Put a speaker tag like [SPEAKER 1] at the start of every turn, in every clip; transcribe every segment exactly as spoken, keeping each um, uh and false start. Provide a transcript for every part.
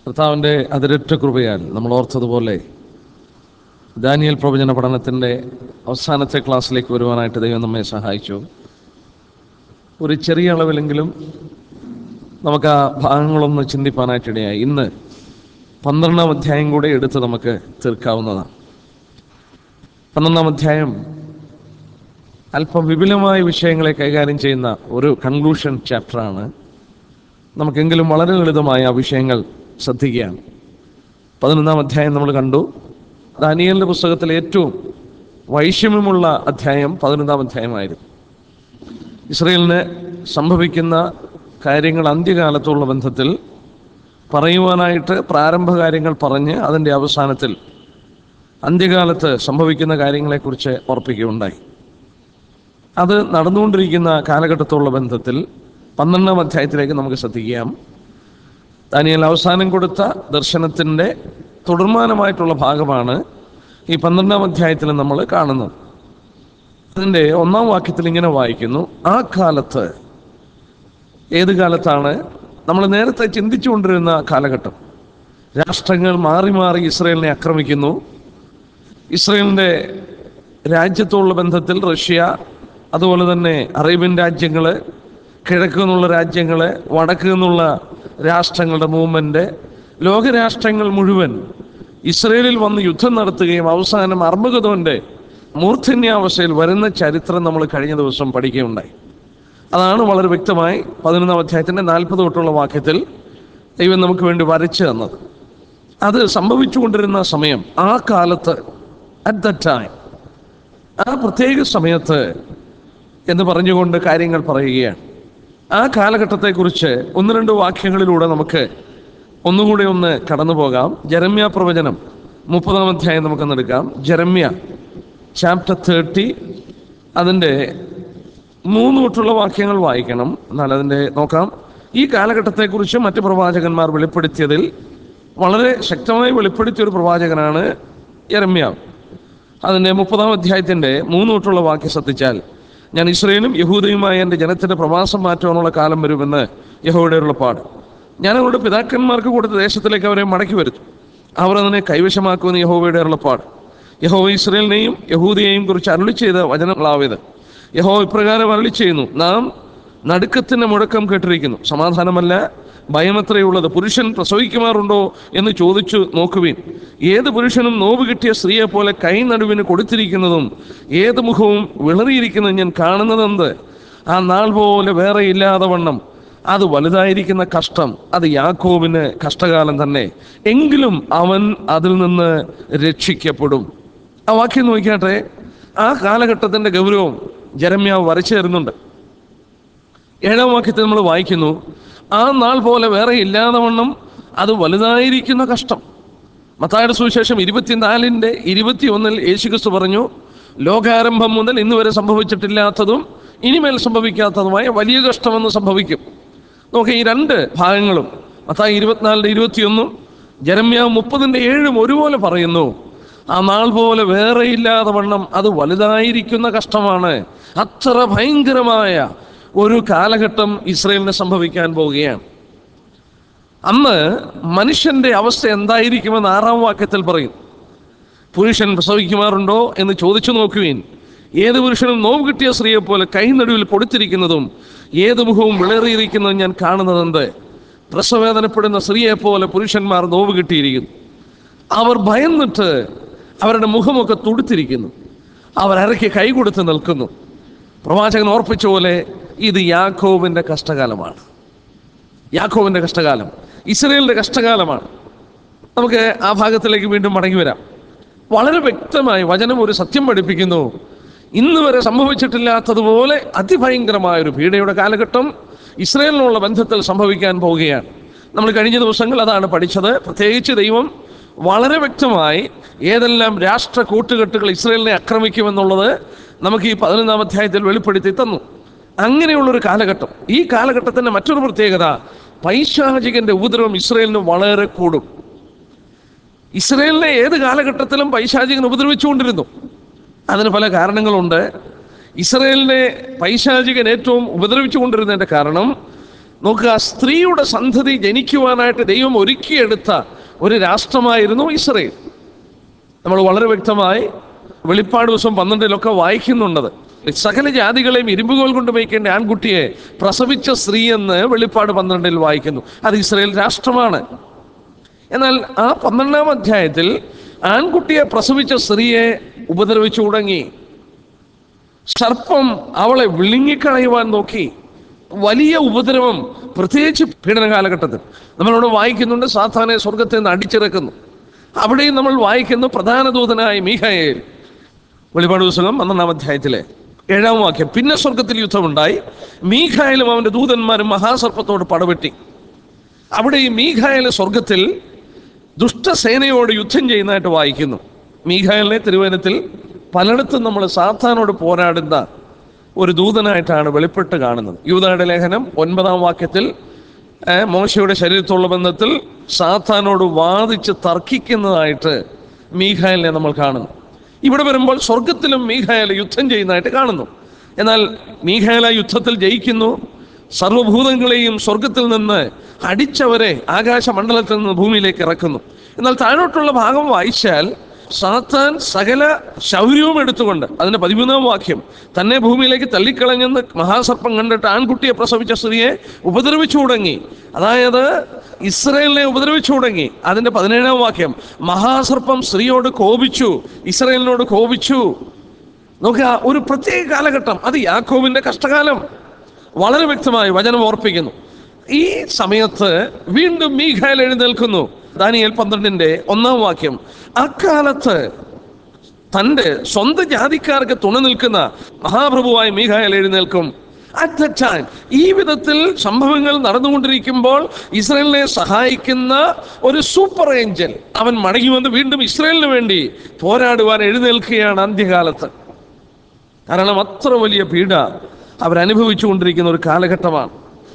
[SPEAKER 1] കർത്താവിൻ്റെ അതിരറ്റ കൃപയാൽ നമ്മൾ ഓർത്തതുപോലെ ദാനിയേൽ പ്രവചന പഠനത്തിൻ്റെ അവസാനത്തെ ക്ലാസ്സിലേക്ക് വരുവാനായിട്ട് ദൈവം നമ്മെ സഹായിച്ചു. ഒരു ചെറിയ അളവിലെങ്കിലും നമുക്ക് ആ ഭാഗങ്ങളൊന്ന് ചിന്തിപ്പാനായിട്ടിടയായി. ഇന്ന് പന്ത്രണ്ടാം അധ്യായം കൂടെ എടുത്ത് നമുക്ക് തീർക്കാവുന്നതാണ്. പന്ത്രണ്ടാം അധ്യായം അല്പം വിപുലമായ വിഷയങ്ങളെ കൈകാര്യം ചെയ്യുന്ന ഒരു കൺക്ലൂഷൻ ചാപ്റ്ററാണ്. നമുക്കെങ്കിലും വളരെ ലളിതമായ ആ വിഷയങ്ങൾ ശ്രദ്ധിക്കുകയാണ്. പതിനൊന്നാം അധ്യായം നമ്മൾ കണ്ടു. ദാനിയേലിൻ്റെ പുസ്തകത്തിലെ ഏറ്റവും വൈഷമ്യമുള്ള അധ്യായം പതിനൊന്നാം അധ്യായമായിരുന്നു. ഇസ്രയേലിന് സംഭവിക്കുന്ന കാര്യങ്ങൾ അന്ത്യകാലത്തുള്ള ബന്ധത്തിൽ പറയുവാനായിട്ട് പ്രാരംഭ കാര്യങ്ങൾ പറഞ്ഞ് അതിൻ്റെ അവസാനത്തിൽ അന്ത്യകാലത്ത് സംഭവിക്കുന്ന കാര്യങ്ങളെക്കുറിച്ച് ഓർപ്പിക്കുകയുണ്ടായി. അത് നടന്നുകൊണ്ടിരിക്കുന്ന കാലഘട്ടത്തുള്ള ബന്ധത്തിൽ പന്ത്രണ്ടാം അധ്യായത്തിലേക്ക് നമുക്ക് ശ്രദ്ധിക്കാം. ദാനിയേൽ അവസാനം കൊടുത്ത ദർശനത്തിൻ്റെ തുടർമാനമായിട്ടുള്ള ഭാഗമാണ് ഈ പന്ത്രണ്ടാം അധ്യായത്തിൽ നമ്മൾ കാണുന്നത്. അതിൻ്റെ ഒന്നാം വാക്യത്തിൽ ഇങ്ങനെ വായിക്കുന്നു: ആ കാലത്ത്. ഏത് കാലത്താണ്? നമ്മൾ നേരത്തെ ചിന്തിച്ചുകൊണ്ടിരുന്ന കാലഘട്ടം. രാഷ്ട്രങ്ങൾ മാറി മാറി ഇസ്രയേലിനെ ആക്രമിക്കുന്നു. ഇസ്രയേലിൻ്റെ രാജ്യത്തുള്ള ബന്ധത്തിൽ റഷ്യ, അതുപോലെ തന്നെ അറേബ്യൻ രാജ്യങ്ങൾ, കിഴക്ക് നിന്നുള്ള രാജ്യങ്ങൾ, വടക്ക് നിന്നുള്ള രാഷ്ട്രങ്ങളുടെ മൂവ്മെൻറ്റ്, ലോകരാഷ്ട്രങ്ങൾ മുഴുവൻ ഇസ്രയേലിൽ വന്ന് യുദ്ധം നടത്തുകയും അവസാനം അർമ്മഗദോൻ്റെ മൂർധന്യാവസ്ഥയിൽ വരുന്ന ചരിത്രം നമ്മൾ കഴിഞ്ഞ ദിവസം പഠിക്കുകയുണ്ടായി. അതാണ് വളരെ വ്യക്തമായി പതിനൊന്നാം അധ്യായത്തിൻ്റെ നാൽപ്പത് തൊട്ടുള്ള വാക്യത്തിൽ ദൈവം നമുക്ക് വേണ്ടി വരച്ചു തന്നത്. അത് സംഭവിച്ചുകൊണ്ടിരുന്ന സമയം, ആ കാലത്ത്, അറ്റ് ദ ടൈം, ആ പ്രത്യേക സമയത്ത് എന്ന് പറഞ്ഞുകൊണ്ട് കാര്യങ്ങൾ പറയുകയാണ്. ആ കാലഘട്ടത്തെക്കുറിച്ച് ഒന്ന് രണ്ട് വാക്യങ്ങളിലൂടെ നമുക്ക് ഒന്നുകൂടി ഒന്ന് കടന്നു പോകാം. ജെറമ്യ പ്രവചനം മുപ്പതാം അധ്യായം നമുക്കൊന്ന് എടുക്കാം. ജെറമ്യ ചാപ്റ്റർ തേർട്ടി, അതിൻ്റെ മൂന്ന് തൊട്ടുള്ള വാക്യങ്ങൾ വായിക്കണം. എന്നാൽ അതിൻ്റെ നോക്കാം. ഈ കാലഘട്ടത്തെക്കുറിച്ച് മറ്റ് പ്രവാചകന്മാർ വെളിപ്പെടുത്തിയതിൽ വളരെ ശക്തമായി വെളിപ്പെടുത്തിയൊരു പ്രവാചകനാണ് യെരമ്യാവ്. അതിൻ്റെ മുപ്പതാം അധ്യായത്തിൻ്റെ മൂന്ന് തൊട്ടുള്ള വാക്യം ശ്രദ്ധിച്ചാൽ, ഞാൻ ഇസ്രയേലും യഹൂദയുമായ എൻ്റെ ജനത്തിൻ്റെ പ്രവാസം മാറ്റുവാനുള്ള കാലം വരുമെന്ന് യഹോവയുടെ അരുളപ്പാട്. ഞാൻ അവരുടെ പിതാക്കന്മാർക്ക് കൊടുത്ത ദേശത്തിലേക്ക് അവരെ മടക്കി വരുത്തും. അവർ അതിനെ കൈവശമാക്കുമെന്ന് യഹോവയുടെ അരുളപ്പാട്. യഹോവ ഇസ്രയേലിനെയും യഹൂദയെയും കുറിച്ച് അരുളി ചെയ്ത വചനങ്ങളാവിത്. യഹോവ ഇപ്രകാരം അരുളി ചെയ്യുന്നു: നാം നടുക്കത്തിൻ്റെ മുഴക്കം കേട്ടിരിക്കുന്നു, സമാധാനമല്ല, ഭയമത്രയുള്ളത്. പുരുഷൻ പ്രസവിക്കുമാറുണ്ടോ എന്ന് ചോദിച്ചു നോക്കുവിൻ. ഏത് പുരുഷനും നോവ് കിട്ടിയ സ്ത്രീയെ പോലെ കൈ നടുവിന് കൊടുത്തിരിക്കുന്നതും ഏത് മുഖവും വിളറിയിരിക്കുന്നതും ഞാൻ കാണുന്നതെന്ത്? ആ നാൾ പോലെ വേറെ ഇല്ലാതെ വണ്ണം അത് വലുതായിരിക്കുന്ന കഷ്ടം, അത് യാക്കോബിന് കഷ്ടകാലം തന്നെ, എങ്കിലും അവൻ അതിൽ നിന്ന് രക്ഷിക്കപ്പെടും. ആ വാക്യം നോക്കിയാട്ടെ. ആ കാലഘട്ടത്തിൻ്റെ ഗൗരവം ജെറമ്യാവ് വരച്ചു തരുന്നുണ്ട്. ഏഴാം വാക്യത്തിൽ നമ്മൾ വായിക്കുന്നു: ആ നാൾ പോലെ വേറെ ഇല്ലാതെ വണ്ണം അത് വലുതായിരിക്കുന്ന കഷ്ടം. മത്തായിയുടെ സുവിശേഷം ഇരുപത്തിനാലിൻ്റെ ഇരുപത്തി ഒന്നിൽ യേശുക്രിസ്തു പറഞ്ഞു: ലോകാരംഭം മുതൽ ഇന്ന് വരെ സംഭവിച്ചിട്ടില്ലാത്തതും ഇനിമേൽ സംഭവിക്കാത്തതുമായ വലിയ കഷ്ടമെന്ന് സംഭവിക്കും. നോക്കി, ഈ രണ്ട് ഭാഗങ്ങളും മത്തായി ഇരുപത്തിനാലിൻ്റെ ഇരുപത്തിയൊന്നും ജെറമ്യാവ് മുപ്പതിൻ്റെ ഏഴും ഒരുപോലെ പറയുന്നു: ആ നാൾ പോലെ വേറെ ഇല്ലാതെ വണ്ണം അത് വലുതായിരിക്കുന്ന കഷ്ടമാണ്. അത്ര ഭയങ്കരമായ ഒരു കാലഘട്ടം ഇസ്രയേലിന് സംഭവിക്കാൻ പോവുകയാണ്. അന്ന് മനുഷ്യൻ്റെ അവസ്ഥ എന്തായിരിക്കുമെന്ന് ആറാം വാക്യത്തിൽ പറയും. പുരുഷൻ പ്രസവിക്കുമാറുണ്ടോ എന്ന് ചോദിച്ചു നോക്കുവിൻ. ഏത് പുരുഷനും നോവ് കിട്ടിയ സ്ത്രീയെ പോലെ കൈ നടുവിൽ പൊടിത്തിരിക്കുന്നതും ഏത് മുഖവും വിളറിയിരിക്കുന്നതും ഞാൻ കാണുന്നതെന്ത്? പ്രസവവേദനപ്പെടുന്ന സ്ത്രീയെ പോലെ പുരുഷന്മാർ നോവ് കിട്ടിയിരിക്കുന്നു. അവർ ഭയന്നിട്ട് അവരുടെ മുഖമൊക്കെ തുടുത്തിരിക്കുന്നു. അവർ അരയ്ക്ക് കൈ കൊടുത്ത് നിൽക്കുന്നു. പ്രവാചകൻ ഓർപ്പിച്ച പോലെ ഇത് യാക്കോബിൻ്റെ കഷ്ടകാലമാണ്. യാക്കോബിൻ്റെ കഷ്ടകാലം, ഇസ്രയേലിൻ്റെ കഷ്ടകാലമാണ്. നമുക്ക് ആ ഭാഗത്തിലേക്ക് വീണ്ടും മടങ്ങി വരാം. വളരെ വ്യക്തമായി വചനം ഒരു സത്യം പഠിപ്പിക്കുന്നു. ഇന്ന് വരെ സംഭവിച്ചിട്ടില്ലാത്തതുപോലെ അതിഭയങ്കരമായൊരു പീഡയുടെ കാലഘട്ടം ഇസ്രയേലിനുള്ള ബന്ധത്തിൽ സംഭവിക്കാൻ പോവുകയാണ്. നമ്മൾ കഴിഞ്ഞ ദിവസങ്ങൾ അതാണ് പഠിച്ചത്. പ്രത്യേകിച്ച് ദൈവം വളരെ വ്യക്തമായി ഏതെല്ലാം രാഷ്ട്ര കൂട്ടുകെട്ടുകൾ ഇസ്രയേലിനെ ആക്രമിക്കുമെന്നുള്ളത് നമുക്ക് ഈ പതിനൊന്നാം അധ്യായത്തിൽ വെളിപ്പെടുത്തി തന്നു. അങ്ങനെയുള്ളൊരു കാലഘട്ടം. ഈ കാലഘട്ടത്തിൻ്റെ മറ്റൊരു പ്രത്യേകത, പൈശാചികൻ്റെ ഉപദ്രവം ഇസ്രയേലിന് വളരെ കൂടും. ഇസ്രയേലിനെ ഏത് കാലഘട്ടത്തിലും പൈശാചികൻ ഉപദ്രവിച്ചുകൊണ്ടിരുന്നു. അതിന് പല കാരണങ്ങളുണ്ട്. ഇസ്രയേലിനെ പൈശാചികൻ ഏറ്റവും ഉപദ്രവിച്ചു കൊണ്ടിരുന്നതിൻ്റെ കാരണം നോക്കുക, സ്ത്രീയുടെ സന്തതി ജനിക്കുവാനായിട്ട് ദൈവം ഒരുക്കിയെടുത്ത ഒരു രാഷ്ട്രമായിരുന്നു ഇസ്രയേൽ. നമ്മൾ വളരെ വ്യക്തമായി വെളിപ്പാട് ദിവസം പന്ത്രണ്ടിലൊക്കെ വായിക്കുന്നുണ്ടത്. സകല ജാതികളെയും ഇരുമ്പുകോൽ കൊണ്ട് മേയ്ക്കേണ്ട ആൺകുട്ടിയെ പ്രസവിച്ച സ്ത്രീ എന്ന് വെളിപ്പാട് പന്ത്രണ്ടിൽ വായിക്കുന്നു. അത് ഇസ്രയേൽ രാഷ്ട്രമാണ്. എന്നാൽ ആ പന്ത്രണ്ടാം അധ്യായത്തിൽ ആൺകുട്ടിയെ പ്രസവിച്ച സ്ത്രീയെ ഉപദ്രവിച്ചു തുടങ്ങി. സർപ്പം അവളെ വിഴുങ്ങിക്കളയുവാൻ നോക്കി. വലിയ ഉപദ്രവം, പ്രത്യേകിച്ച് പീഡന കാലഘട്ടത്തിൽ നമ്മളോട് വായിക്കുന്നുണ്ട്. സാത്താനെ സ്വർഗത്തിൽ നിന്ന് അടിച്ചിറക്കുന്നു. അവിടെയും നമ്മൾ വായിക്കുന്നു പ്രധാന ദൂതനായ മീഖായേൽ. വെളിപ്പാട് പുസ്തകം പന്ത്രണ്ടാം അധ്യായത്തിലെ ഏഴാം വാക്യം, പിന്നെ സ്വർഗത്തിൽ യുദ്ധമുണ്ടായി, മീഖായേലും അവന്റെ ദൂതന്മാരും മഹാസർപ്പത്തോട് പടവെട്ടി. അവിടെ ഈ മീഖായേൽ സ്വർഗത്തിൽ ദുഷ്ടസേനയോട് യുദ്ധം ചെയ്യുന്നതായിട്ട് വായിക്കുന്നു. മീഖായേലിനെ തിരുവചനത്തിൽ പലയിടത്തും നമ്മൾ സാത്താനോട് പോരാടുന്ന ഒരു ദൂതനായിട്ടാണ് വെളിപ്പെട്ട് കാണുന്നത്. യൂദായുടെ ലേഖനം ഒൻപതാം വാക്യത്തിൽ മോശയുടെ ശരീരത്തോടുള്ള ബന്ധത്തിൽ സാത്താനോട് വാദിച്ച് തർക്കിക്കുന്നതായിട്ട് മീഖായേലിനെ നമ്മൾ കാണുന്നു. ഇവിടെ വരുമ്പോൾ സ്വർഗത്തിലും മീഖായേൽ യുദ്ധം ചെയ്യുന്നതായിട്ട് കാണുന്നു. എന്നാൽ മീഖായേൽ ആ യുദ്ധത്തിൽ ജയിക്കുന്നു. സർവ്വഭൂതങ്ങളെയും സ്വർഗത്തിൽ നിന്ന് അടിച്ചവരെ ആകാശമണ്ഡലത്തിൽ നിന്ന് ഭൂമിയിലേക്ക് ഇറക്കുന്നു. എന്നാൽ താഴോട്ടുള്ള ഭാഗം വായിച്ചാൽ സാത്താൻ സകല ശൗര്യവും എടുത്തുകൊണ്ട്, അതിന്റെ പതിമൂന്നാം വാക്യം, തന്നെ ഭൂമിയിലേക്ക് തള്ളിക്കളഞ്ഞെന്ന് മഹാസർപ്പം കണ്ടിട്ട് ആൺകുട്ടിയെ പ്രസവിച്ച സ്ത്രീയെ ഉപദ്രവിച്ചു തുടങ്ങി. അതായത് ഇസ്രയേലിനെ ഉപദ്രവിച്ചു തുടങ്ങി. അതിന്റെ പതിനേഴാം വാക്യം, മഹാസർപ്പം സ്ത്രീയോട് കോപിച്ചു, ഇസ്രയേലിനോട് കോപിച്ചു. നോക്കുക, ഒരു പ്രത്യേക കാലഘട്ടം, അത് യാക്കോബിന്റെ കഷ്ടകാലം. വളരെ വ്യക്തമായി വചനം ഓർപ്പിക്കുന്നു. ഈ സമയത്ത് വീണ്ടും മീഖായേൽ എഴുന്നേൽക്കുന്നു. ദാനിയേൽ പന്ത്രണ്ടിന്റെ ഒന്നാം വാക്യം, അക്കാലത്ത് തൻ്റെ സ്വന്തം ജാതിക്കാർക്ക് തുണ നിൽക്കുന്ന മഹാപ്രഭുവായ മീഖായേൽ എഴുന്നേൽക്കും. അറ്റ് ദ ടൈം, ഈ വിധത്തിൽ സംഭവങ്ങൾ നടന്നുകൊണ്ടിരിക്കുമ്പോൾ ഇസ്രയേലിനെ സഹായിക്കുന്ന ഒരു സൂപ്പർ ഏഞ്ചൽ അവൻ മടങ്ങി വന്ന് വീണ്ടും ഇസ്രയേലിന് വേണ്ടി പോരാടുവാൻ എഴുന്നേൽക്കുകയാണ് അന്ത്യകാലത്ത്. കാരണം അത്ര വലിയ പീഡ അവരനുഭവിച്ചു കൊണ്ടിരിക്കുന്ന ഒരു കാലഘട്ടമാണ്.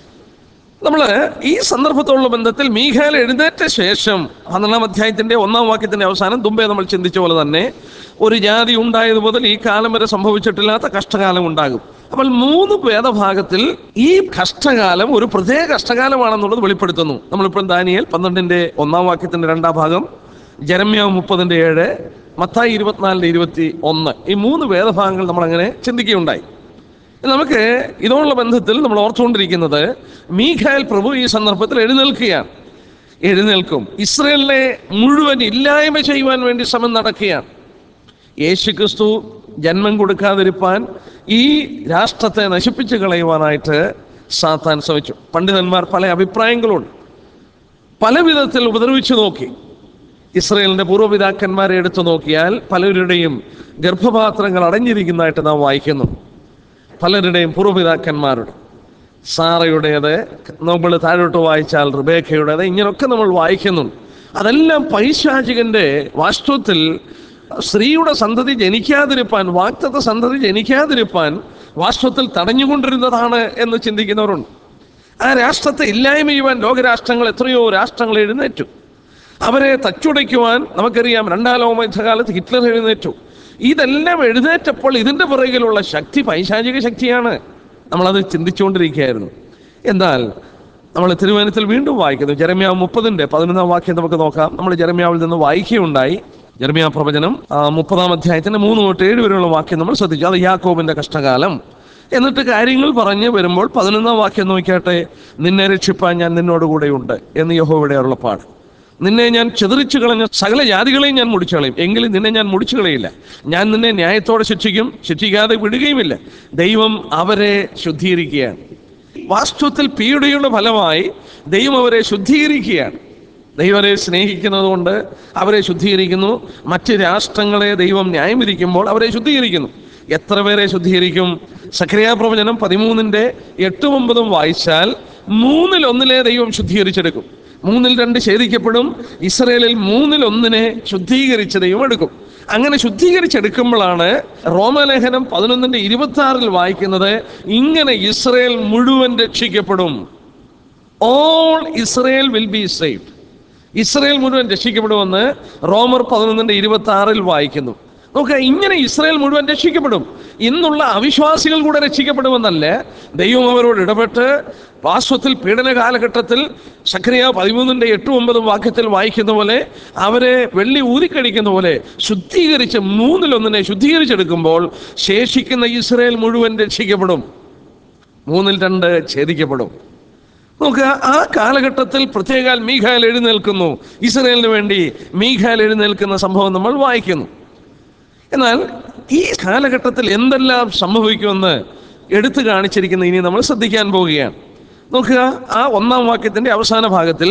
[SPEAKER 1] നമ്മൾ ഈ സന്ദർഭത്തോടുള്ള ബന്ധത്തിൽ മീഖായേൽ എഴുന്നേറ്റ ശേഷം പന്ത്രണ്ടാം അധ്യായത്തിന്റെ ഒന്നാം വാക്യത്തിന്റെ അവസാനം തുമ്പേ നമ്മൾ ചിന്തിച്ച പോലെ തന്നെ ഒരു ജാതി ഉണ്ടായത് മുതൽ ഈ കാലം വരെ സംഭവിച്ചിട്ടില്ലാത്ത കഷ്ടകാലം ഉണ്ടാകും. അപ്പോൾ മൂന്ന് വേദഭാഗത്തിൽ ഈ കഷ്ടകാലം ഒരു പ്രത്യേക കഷ്ടകാലമാണെന്നുള്ളത് വെളിപ്പെടുത്തുന്നു. നമ്മളിപ്പോൾ ദാനിയേൽ പന്ത്രണ്ടിന്റെ ഒന്നാം വാക്യത്തിന്റെ രണ്ടാം ഭാഗം, ജെരമ്യാവ് മുപ്പതിന്റെ ഏഴ്, മത്തായി ഇരുപത്തിനാലിന്റെ ഇരുപത്തി ഒന്ന്, ഈ മൂന്ന് വേദഭാഗങ്ങൾ നമ്മളങ്ങനെ ചിന്തിക്കുകയുണ്ടായി. നമുക്ക് ഇതോടുള്ള ബന്ധത്തിൽ നമ്മൾ ഓർത്തുകൊണ്ടിരിക്കുന്നത് മീഖായേൽ പ്രഭു ഈ സന്ദർഭത്തിൽ എഴുന്നേൽക്കുകയാണ്, എഴുന്നേൽക്കും. ഇസ്രയേലിനെ മുഴുവൻ ഇല്ലായ്മ ചെയ്യുവാൻ വേണ്ടി ശ്രമം നടക്കുകയാണ്. യേശുക്രിസ്തു ജന്മം കൊടുക്കാതിരിപ്പാൻ ഈ രാഷ്ട്രത്തെ നശിപ്പിച്ചു കളയുവാനായിട്ട് സാത്താൻ ശ്രമിച്ചു. പണ്ഡിതന്മാർ പല അഭിപ്രായങ്ങളുണ്ട്, പല വിധത്തിൽ ഉപദ്രവിച്ചു നോക്കി. ഇസ്രയേലിന്റെ പൂർവ്വപിതാക്കന്മാരെ എടുത്തു നോക്കിയാൽ പലരുടെയും ഗർഭപാത്രങ്ങൾ അടഞ്ഞിരിക്കുന്നതായിട്ട് നാം വായിക്കുന്നു. പലരുടെയും പൂർവ്വപിതാക്കന്മാരുടെ, സാറയുടേത്, നമ്മൾ താഴോട്ട് വായിച്ചാൽ റിബേക്കയുടേത്, ഇങ്ങനെയൊക്കെ നമ്മൾ വായിക്കുന്നുണ്ട്. അതെല്ലാം പൈശാചികന്റെ വാസ്തവത്തിൽ സ്ത്രീയുടെ സന്തതി ജനിക്കാതിരിപ്പാൻ, വാഗ്ദത്ത സന്തതി ജനിക്കാതിരിപ്പാൻ വാസ്തവത്തിൽ തടഞ്ഞുകൊണ്ടിരുന്നതാണ് എന്ന് ചിന്തിക്കുന്നവരുണ്ട്. ആ രാഷ്ട്രത്തെ ഇല്ലായ്മ ചെയ്യുവാൻ ലോകരാഷ്ട്രങ്ങൾ, എത്രയോ രാഷ്ട്രങ്ങൾ എഴുന്നേറ്റു. അവരെ തച്ചുടയ്ക്കുവാൻ നമുക്കറിയാം, രണ്ടാം ലോകയുദ്ധകാലത്ത് ഹിറ്റ്ലർ എഴുന്നേറ്റു. ഇതെല്ലാം എഴുന്നേറ്റപ്പോൾ ഇതിൻ്റെ പുറകിലുള്ള ശക്തി പൈശാചിക ശക്തിയാണ്. നമ്മളത് ചിന്തിച്ചുകൊണ്ടിരിക്കുകയായിരുന്നു. എന്നാൽ നമ്മൾ തിരുവചനത്തിൽ വീണ്ടും വായിക്കുന്നു. ജെരമ്യാവ് മുപ്പതിൻ്റെ പതിനൊന്നാം വാക്യം നമുക്ക് നോക്കാം. നമ്മൾ ജെരമ്യാവിൽ നിന്ന് വായിക്കുകയുണ്ടായി. ജെരമ്യാ പ്രവചനം മുപ്പതാം അധ്യായത്തിൻ്റെ മൂന്ന് തൊട്ട് ഏഴ് വരെയുള്ള വാക്യം നമ്മൾ ശ്രദ്ധിച്ചു. അത് യാക്കോബിൻ്റെ കഷ്ടകാലം. എന്നിട്ട് കാര്യങ്ങൾ പറഞ്ഞ് വരുമ്പോൾ പതിനൊന്നാം വാക്യം നോക്കിയാട്ടെ, നിന്നെ രക്ഷിപ്പാൻ ഞാൻ നിന്നോടുകൂടെയുണ്ട് എന്ന് യഹോവയുടെ അരുളപ്പാട്. നിന്നെ ഞാൻ ചിതറിച്ചു കളഞ്ഞ സകല ജാതികളെയും ഞാൻ മുടിച്ചു കളയും, എങ്കിലും നിന്നെ ഞാൻ മുടിച്ചു കളയില്ല. ഞാൻ നിന്നെ ന്യായത്തോടെ ശിക്ഷിക്കും, ശിക്ഷിക്കാതെ വിടുകയുമില്ല. ദൈവം അവരെ ശുദ്ധീകരിക്കുകയാണ്. വാസ്തവത്തിൽ പീഡയുടെ ഫലമായി ദൈവം അവരെ ശുദ്ധീകരിക്കുകയാണ്. ദൈവം അവരെ സ്നേഹിക്കുന്നത് കൊണ്ട് അവരെ ശുദ്ധീകരിക്കുന്നു. മറ്റ് രാഷ്ട്രങ്ങളെ ദൈവം ന്യായം വിധിക്കുമ്പോൾ അവരെ ശുദ്ധീകരിക്കുന്നു. എത്ര പേരെ ശുദ്ധീകരിക്കും? സഖറിയാ പ്രവചനം പതിമൂന്നിൻ്റെ എട്ടും ഒമ്പതും വായിച്ചാൽ മൂന്നിൽ ഒന്നിലെ ദൈവം ശുദ്ധീകരിച്ചെടുക്കും. മൂന്നിൽ രണ്ട് ഛേദിക്കപ്പെടും. ഇസ്രയേലിൽ മൂന്നിൽ ഒന്നിനെ ശുദ്ധീകരിച്ച് ദൈവം എടുക്കും. അങ്ങനെ ശുദ്ധീകരിച്ചെടുക്കുമ്പോഴാണ് റോമലേഖനം പതിനൊന്നിന്റെ ഇരുപത്തി ആറിൽ വായിക്കുന്നത്, ഇങ്ങനെ ഇസ്രയേൽ മുഴുവൻ രക്ഷിക്കപ്പെടും. All Israel will be saved. Israel മുഴുവൻ രക്ഷിക്കപ്പെടുമെന്ന് റോമർ പതിനൊന്നിന്റെ ഇരുപത്തി ആറിൽ വായിക്കുന്നു. നോക്കുക, ഇങ്ങനെ ഇസ്രയേൽ മുഴുവൻ രക്ഷിക്കപ്പെടും. ഇന്നുള്ള അവിശ്വാസികൾ കൂടെ രക്ഷിക്കപ്പെടുമെന്നല്ല, ദൈവം അവരോട് ഇടപെട്ട് വാസ്തവത്തിൽ പീഡന കാലഘട്ടത്തിൽ സഖറിയ പതിമൂന്നിൻ്റെ എട്ടും ഒമ്പതും വാക്യത്തിൽ വായിക്കുന്ന പോലെ അവരെ വെള്ളി ഊതിക്കഴിക്കുന്ന പോലെ ശുദ്ധീകരിച്ച് മൂന്നിലൊന്നിനെ ശുദ്ധീകരിച്ചെടുക്കുമ്പോൾ ശേഷിക്കുന്ന ഇസ്രായേൽ മുഴുവൻ രക്ഷിക്കപ്പെടും, മൂന്നിൽ രണ്ട് ഛേദിക്കപ്പെടും. നോക്കുക, ആ കാലഘട്ടത്തിൽ പ്രത്യേകാൽ മീഖായേൽ എഴുന്നേൽക്കുന്നു, ഇസ്രായേലിന് വേണ്ടി മീഖായേൽ എഴുന്നേൽക്കുന്ന സംഭവം നമ്മൾ വായിക്കുന്നു. എന്നാൽ ഈ കാലഘട്ടത്തിൽ എന്തെല്ലാം സംഭവിക്കുമെന്ന് എടുത്തു കാണിച്ചിരിക്കുന്ന ഇനി നമ്മൾ ശ്രദ്ധിക്കാൻ പോവുകയാണ്. നോക്കുക, ആ ഒന്നാം വാക്യത്തിൻ്റെ അവസാന ഭാഗത്തിൽ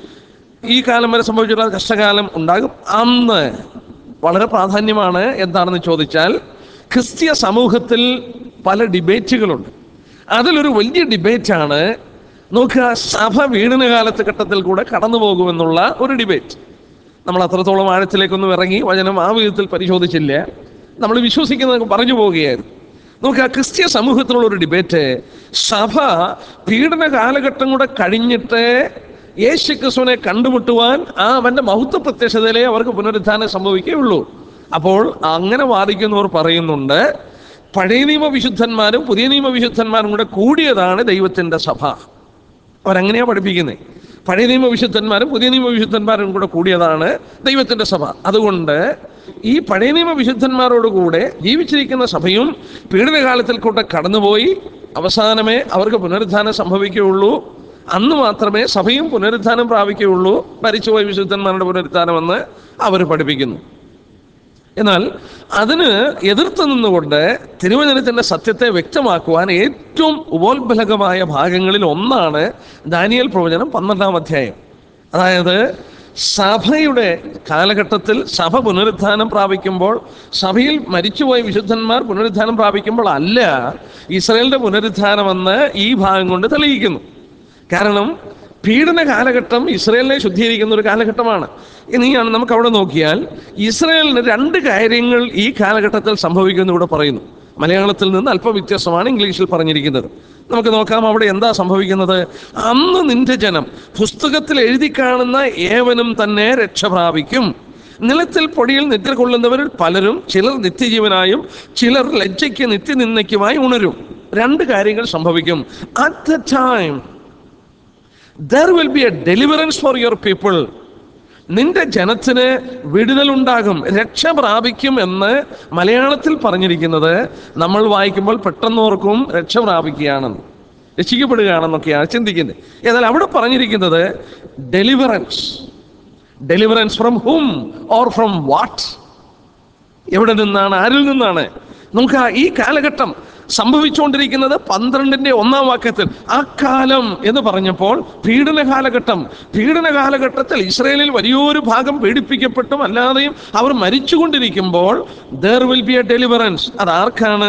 [SPEAKER 1] ഈ കാലം വരെ സംഭവിച്ചിട്ടുള്ള കഷ്ടകാലം ഉണ്ടാകും. അന്ന് വളരെ പ്രാധാന്യമാണ്. എന്താണെന്ന് ചോദിച്ചാൽ, ക്രിസ്തീയ സമൂഹത്തിൽ പല ഡിബേറ്റുകളുണ്ട്. അതിലൊരു വലിയ ഡിബേറ്റാണ്, നോക്കുക, സഭ വീടിന കാലത്ത് ഘട്ടത്തിൽ കൂടെ കടന്നു പോകുമെന്നുള്ള ഒരു ഡിബേറ്റ്. നമ്മൾ അത്രത്തോളം ആഴത്തിലേക്കൊന്നും ഇറങ്ങി വചനം ആ വിധത്തിൽ പരിശോധിച്ചില്ല, നമ്മൾ വിശ്വസിക്കുന്നത് പറഞ്ഞു പോവുകയായിരുന്നു. നമുക്ക് ആ ക്രിസ്തീയ സമൂഹത്തിലുള്ള ഒരു ഡിബേറ്റ്, സഭ പീഡന കാലഘട്ടം കൂടെ കഴിഞ്ഞിട്ട് യേശു ക്രിസ്തുവിനെ കണ്ടുമുട്ടുവാൻ ആ അവൻ്റെ മഹത്വ പ്രത്യക്ഷതയിലേ അവർക്ക് പുനരുത്ഥാനം സംഭവിക്കുകയുള്ളൂ. അപ്പോൾ അങ്ങനെ വാദിക്കുന്നവർ പറയുന്നുണ്ട്, പഴയ നിയമ വിശുദ്ധന്മാരും പുതിയ നിയമ വിശുദ്ധന്മാരും കൂടെ കൂടിയതാണ് ദൈവത്തിൻ്റെ സഭ. അവരങ്ങനെയാണ് പഠിപ്പിക്കുന്നത്. പഴയ നിയമ വിശുദ്ധന്മാരും പുതിയ നിയമ വിശുദ്ധന്മാരും കൂടെ കൂടിയതാണ് ദൈവത്തിൻ്റെ സഭ. അതുകൊണ്ട് ഈ പഴയ നിയമ വിശുദ്ധന്മാരോട് കൂടെ ജീവിച്ചിരിക്കുന്ന സഭയും പീഡനകാലത്തിൽ കൂടെ കടന്നുപോയി അവസാനമേ അവർക്ക് പുനരുത്ഥാനം സംഭവിക്കുകയുള്ളൂ. അന്ന് മാത്രമേ സഭയും പുനരുത്ഥാനം പ്രാപിക്കുകയുള്ളൂ, മരിച്ചുപോയ വിശുദ്ധന്മാരുടെ പുനരുത്ഥാനമെന്ന് അവർ പഠിപ്പിക്കുന്നു. എന്നാൽ അതിന് എതിർത്ത് നിന്നുകൊണ്ട് തിരുവചനത്തിൻ്റെ സത്യത്തെ വ്യക്തമാക്കുവാൻ ഏറ്റവും ഉപോത്ബലകമായ ഭാഗങ്ങളിൽ ഒന്നാണ് ദാനിയേൽ പ്രവചനം പന്ത്രണ്ടാം അധ്യായം. അതായത് സഭയുടെ കാലഘട്ടത്തിൽ സഭ പുനരുത്ഥാനം പ്രാപിക്കുമ്പോൾ, സഭയിൽ മരിച്ചുപോയ വിശുദ്ധന്മാർ പുനരുത്ഥാനം പ്രാപിക്കുമ്പോൾ അല്ല ഇസ്രായേലിൻ്റെ പുനരുത്ഥാനമെന്ന് ഈ ഭാഗം കൊണ്ട് തെളിയിക്കുന്നു. കാരണം പീഡന കാലഘട്ടം ഇസ്രായേലിനെ ശുദ്ധീകരിക്കുന്ന ഒരു കാലഘട്ടമാണ്. ഇനിയാണ് നമുക്ക് അവിടെ നോക്കിയാൽ ഇസ്രായേലിന് രണ്ട് കാര്യങ്ങൾ ഈ കാലഘട്ടത്തിൽ സംഭവിക്കുമെന്ന് ഇവിടെ പറയുന്നു. മലയാളത്തിൽ നിന്ന് അല്പം വ്യത്യസ്തമാണ് ഇംഗ്ലീഷിൽ പറഞ്ഞിരിക്കുന്നത്. നമുക്ക് നോക്കാം അവിടെ എന്താ സംഭവിക്കുന്നത്. അന്ന് നിന്റെ ജനം പുസ്തകത്തിൽ എഴുതി കാണുന്ന ഏവനും തന്നെ രക്ഷ പ്രാപിക്കും. നിലത്തിൽ പൊടിയിൽ നിദ്ര കൊള്ളുന്നവരിൽ പലരും ചിലർ നിത്യജീവനായും ചിലർ ലജ്ജയ്ക്ക് നിത്യനിന്ദയ്ക്കുമായി ഉണരും. രണ്ട് കാര്യങ്ങൾ സംഭവിക്കും. At the time there will be a deliverance for your people. നിന്റെ ജനത്തിന് വിടുതലുണ്ടാകും, രക്ഷ പ്രാപിക്കും എന്ന് മലയാളത്തിൽ പറഞ്ഞിരിക്കുന്നത് നമ്മൾ വായിക്കുമ്പോൾ പെട്ടെന്നോർക്കും രക്ഷ പ്രാപിക്കുകയാണെന്ന്, രക്ഷിക്കപ്പെടുകയാണെന്നൊക്കെയാണ് ചിന്തിക്കുന്നത്. എന്നാൽ അവിടെ പറഞ്ഞിരിക്കുന്നത് deliverance. Deliverance from whom or from what? എവിടെ നിന്നാണ്, ആരിൽ നിന്നാണ്? നമുക്ക് ഈ കാലഘട്ടം സംഭവിച്ചുകൊണ്ടിരിക്കുന്നത് പന്ത്രണ്ടിന്റെ ഒന്നാം വാക്യത്തിൽ അക്കാലം എന്ന് പറഞ്ഞപ്പോൾ പീഡന കാലഘട്ടം. പീഡന കാലഘട്ടത്തിൽ ഇസ്രായേലിൽ വലിയൊരു ഭാഗം പീഡിപ്പിക്കപ്പെട്ടും അല്ലാതെയും അവർ മരിച്ചുകൊണ്ടിരിക്കുമ്പോൾ there will be a deliverance. അതാർക്കാണ്?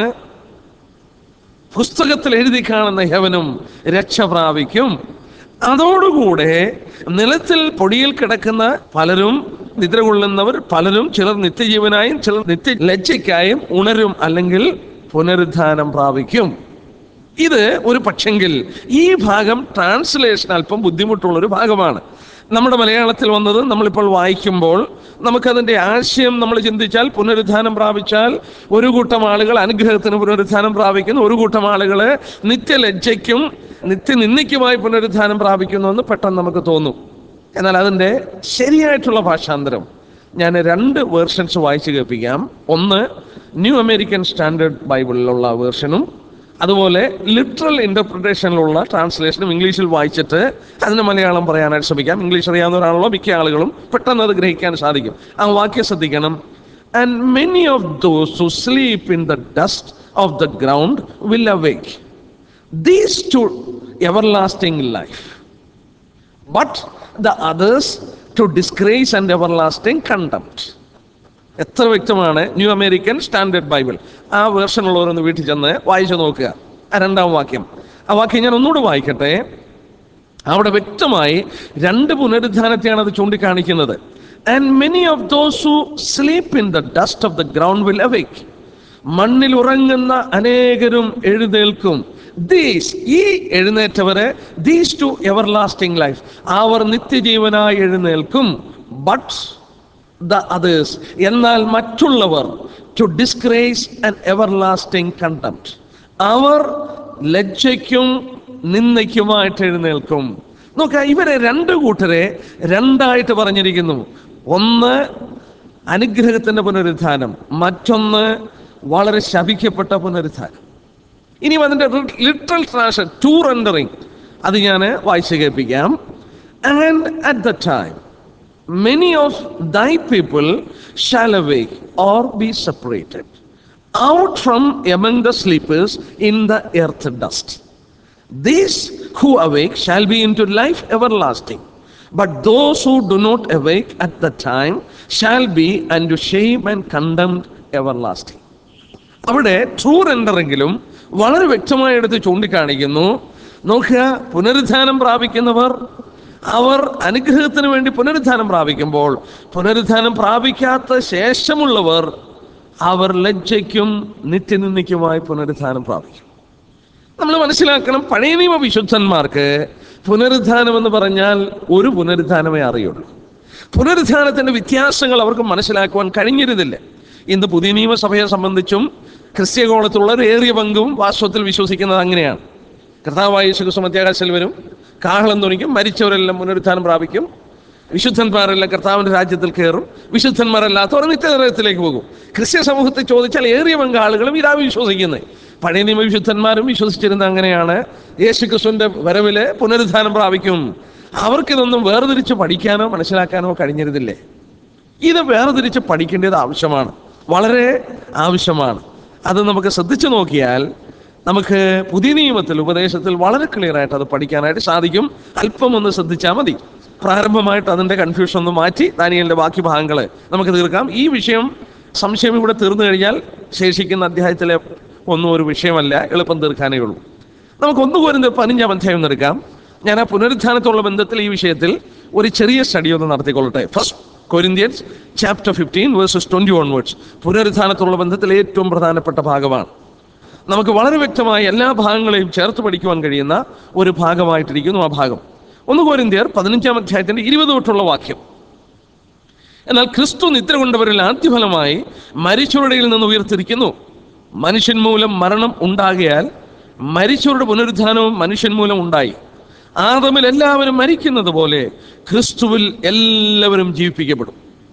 [SPEAKER 1] പുസ്തകത്തിൽ എഴുതി കാണുന്ന യവനും രക്ഷ പ്രാപിക്കും. അതോടുകൂടെ നിലത്തിൽ പൊടിയിൽ കിടക്കുന്ന പലരും നിദ്ര കൊള്ളുന്നവർ പലരും ചിലർ നിത്യജീവനായും ചിലർ നിത്യ ലജ്ജയ്ക്കായും ഉണരും, അല്ലെങ്കിൽ പുനരുദ്ധാനം പ്രാപിക്കും. ഇത് ഒരു പക്ഷെങ്കിൽ ഈ ഭാഗം ട്രാൻസ്ലേഷൻ അല്പം ബുദ്ധിമുട്ടുള്ളൊരു ഭാഗമാണ്. നമ്മുടെ മലയാളത്തിൽ വന്നത് നമ്മളിപ്പോൾ വായിക്കുമ്പോൾ നമുക്കതിൻ്റെ ആശയം നമ്മൾ ചിന്തിച്ചാൽ, പുനരുദ്ധാനം പ്രാപിച്ചാൽ ഒരു കൂട്ടം ആളുകൾ അനുഗ്രഹത്തിന് പുനരുദ്ധാനം പ്രാപിക്കുന്നു, ഒരു കൂട്ടം ആളുകൾ നിത്യലജ്ജയ്ക്കും നിത്യനിന്ദയ്ക്കുമായി പുനരുദ്ധാനം പ്രാപിക്കുന്നു എന്ന് പെട്ടെന്ന് നമുക്ക് തോന്നും. എന്നാൽ അതിൻ്റെ ശരിയായിട്ടുള്ള ഭാഷാന്തരം ഞാൻ രണ്ട് വേർഷൻസ് വായിച്ച് കേൾപ്പിക്കാം. ഒന്ന് ന്യൂ അമേരിക്കൻ സ്റ്റാൻഡേർഡ് ബൈബിളിലുള്ള വേർഷനും അതുപോലെ ലിറ്ററൽ ഇൻ്റർപ്രിട്ടേഷനിലുള്ള ട്രാൻസ്ലേഷനും ഇംഗ്ലീഷിൽ വായിച്ചിട്ട് അതിന് മലയാളം പറയാനായിട്ട് ശ്രമിക്കാം. ഇംഗ്ലീഷ് അറിയാവുന്നവരാണല്ലോ മിക്ക ആളുകളും, പെട്ടെന്ന് അത് ഗ്രഹിക്കാൻ സാധിക്കും. ആ വാക്യം ശ്രദ്ധിക്കണം. And many of those who sleep in the dust of the ground will awake these to everlasting life but the others to disgrace and everlasting contempt. എത്ര വ്യക്തമാണ് ന്യൂ അമേരിക്കൻ സ്റ്റാൻഡേർഡ് ബൈബിൾ. ആ വേർഷനുള്ളവരൊന്ന് വീട്ടിൽ ചെന്ന് വായിച്ചു നോക്കുക. ആ രണ്ടാം വാക്യം, ആ വാക്യം ഞാൻ ഒന്നുകൂടെ വായിക്കട്ടെ. അവിടെ വ്യക്തമായി രണ്ട് പുനരുദ്ധാനത്തെയാണ് അത് ചൂണ്ടിക്കാണിക്കുന്നത്. And many of those who sleep in the dust of the ground will awake. മണ്ണിൽ ഉറങ്ങുന്ന അനേകരും എഴുന്നേൽക്കും. ദീസ്, ഈ എഴുന്നേറ്റവരെ, ദീസ് ടു എവർലാസ്റ്റിംഗ് ലൈഫ്, അവർ നിത്യജീവനായി എഴുന്നേൽക്കും. ബട്ട് ദ അതേഴ്സ്, എന്നാൽ മറ്റുള്ളവർ to disgrace and everlasting contempt. അവർ ലജ്ജയ്ക്കും നിന്ദയ്ക്കുമായിട്ട് എഴുന്നേൽക്കും. നോക്കുക, ഇവരെ രണ്ട് കൂട്ടരെ രണ്ടായിട്ട് പറഞ്ഞിരിക്കുന്നു. ഒന്ന് അനുഗ്രഹത്തിന്റെ പുനരുത്ഥാനം, മറ്റൊന്ന് വളരെ ശപിക്കപ്പെട്ട പുനരുത്ഥാനം. ഇനിയും അതിന്റെ ലിറ്ററൽ ട്രാൻസ്ലേഷൻ ടു റെൻഡറിങ് അത് ഞാൻ വായിച്ചു കേൾപ്പിക്കാം. And at the time many of thy people shall awake or be separated out from among the sleepers in the earth dust. These who awake shall be into life everlasting, but those who do not awake at the time shall be unto shame and contempt everlasting. അവിടെ true റെൻഡറെങ്കിലും വളരെ വ്യക്തമായി എടുത്ത് ചൂണ്ടിക്കാണിക്കുന്നു. നോക്കുക, പുനരുത്ഥാനം പ്രാപിക്കുന്നവർ അവർ അനുഗ്രഹത്തിന് വേണ്ടി പുനരുത്ഥാനം പ്രാപിക്കുമ്പോൾ, പുനരുത്ഥാനം പ്രാപിക്കാത്ത ശേഷമുള്ളവർ അവർ ലജ്ജയ്ക്കും നിത്യനിന്ദയ്ക്കുമായി പുനരുത്ഥാനം പ്രാപിക്കും. നമ്മൾ മനസ്സിലാക്കണം, പഴയ നിയമ വിശുദ്ധന്മാർക്ക് പുനരുത്ഥാനം എന്ന് പറഞ്ഞാൽ ഒരു പുനരുത്ഥാനമേ അറിയുള്ളൂ. പുനരുത്ഥാനത്തിന്റെ വ്യത്യാസങ്ങൾ അവർക്ക് മനസ്സിലാക്കുവാൻ കഴിഞ്ഞിരുന്നില്ല. ഇന്ന് പുതിയ നിയമസഭയെ സംബന്ധിച്ചും ക്രിസ്ത്യഗോളത്തിലുള്ള ഏറിയ പങ്കും വാസ്തവത്തിൽ വിശ്വസിക്കുന്നത് അങ്ങനെയാണ്. കർത്താവായ യേശു ക്രിസ്തു മധ്യാകാശത്തിൽ വരും, കാഹളം ധ്വനിക്കും, മരിച്ചവരെല്ലാം പുനരുത്ഥാനം പ്രാപിക്കും, വിശുദ്ധന്മാരെല്ലാം കർത്താവിന്റെ രാജ്യത്തിൽ കയറും, വിശുദ്ധന്മാരല്ലാത്തവർ നിത്യനരകത്തിലേക്ക് പോകും. ക്രിസ്ത്യ സമൂഹത്തെ ചോദിച്ചാൽ ഏറിയ പങ്ക് ആളുകളും ഇതാ വിശ്വസിക്കുന്നത്. പഴയ നിയമ വിശുദ്ധന്മാരും വിശ്വസിച്ചിരുന്നത് അങ്ങനെയാണ്. യേശു ക്രിസ്തുവിന്റെ വരവില് പുനരുത്ഥാനം പ്രാപിക്കും. അവർക്കിതൊന്നും വേർതിരിച്ച് പഠിക്കാനോ മനസ്സിലാക്കാനോ കഴിഞ്ഞിരുന്നില്ലേ. ഇത് വേർതിരിച്ച് പഠിക്കേണ്ടത് ആവശ്യമാണ്, വളരെ ആവശ്യമാണ്. അത് നമുക്ക് ശ്രദ്ധിച്ചു നോക്കിയാൽ നമുക്ക് പുതിയ നിയമത്തിൽ ഉപദേശത്തിൽ വളരെ ക്ലിയർ ആയിട്ട് അത് പഠിക്കാനായിട്ട് സാധിക്കും. അല്പം ഒന്ന് ശ്രദ്ധിച്ചാൽ മതി. പ്രാരംഭമായിട്ട് അതിൻ്റെ കൺഫ്യൂഷൻ ഒന്ന് മാറ്റി ദാനിയേലിന്റെ ബാക്കി ഭാഗങ്ങൾ നമുക്ക് തീർക്കാം. ഈ വിഷയം സംശയം ഇവിടെ തീർന്നു കഴിഞ്ഞാൽ ശേഷിക്കുന്ന അധ്യായത്തിലെ ഒന്നും ഒരു വിഷയമല്ല, എളുപ്പം തീർക്കാനേ ഉള്ളൂ. നമുക്ക് ഒന്ന് കോരിന്ത്യർ പതിനഞ്ചാം അധ്യായം എടുക്കാം. ഞാൻ ആ പുനരുത്ഥാനത്തോടുള്ള ബന്ധത്തിൽ ഈ വിഷയത്തിൽ ഒരു ചെറിയ സ്റ്റഡി ഒന്ന് നടത്തിക്കൊള്ളട്ടെ. First Corinthians chapter fifteen verses twenty onwards പുനരുത്ഥാനത്തോടുള്ള ബന്ധത്തിൽ ഏറ്റവും പ്രധാനപ്പെട്ട ഭാഗമാണ്. നമുക്ക് വളരെ വ്യക്തമായി എല്ലാ ഭാഗങ്ങളെയും ചേർത്ത് പഠിക്കുവാൻ കഴിയുന്ന ഒരു ഭാഗമായിട്ടിരിക്കുന്നു ആ ഭാഗം. ഒന്ന് കൊരിന്ത്യർ പതിനഞ്ചാം അധ്യായത്തിന്റെ ഇരുപത് തൊട്ടുള്ള വാക്യം. എന്നാൽ ക്രിസ്തു നിദ്ര കൊണ്ടവരിൽ ആദ്യഫലമായി മരിച്ചവരുടെ നിന്ന് ഉയർത്തിരിക്കുന്നു. മനുഷ്യൻ മൂലം മരണം ഉണ്ടാകിയാൽ മരിച്ചവരുടെ പുനരുത്ഥാനവും മനുഷ്യൻ മൂലം ഉണ്ടായി. ആദമിൽ എല്ലാവരും മരിക്കുന്നത് പോലെ ക്രിസ്തുവിൽ എല്ലാവരും ജീവിപ്പിക്കപ്പെടും.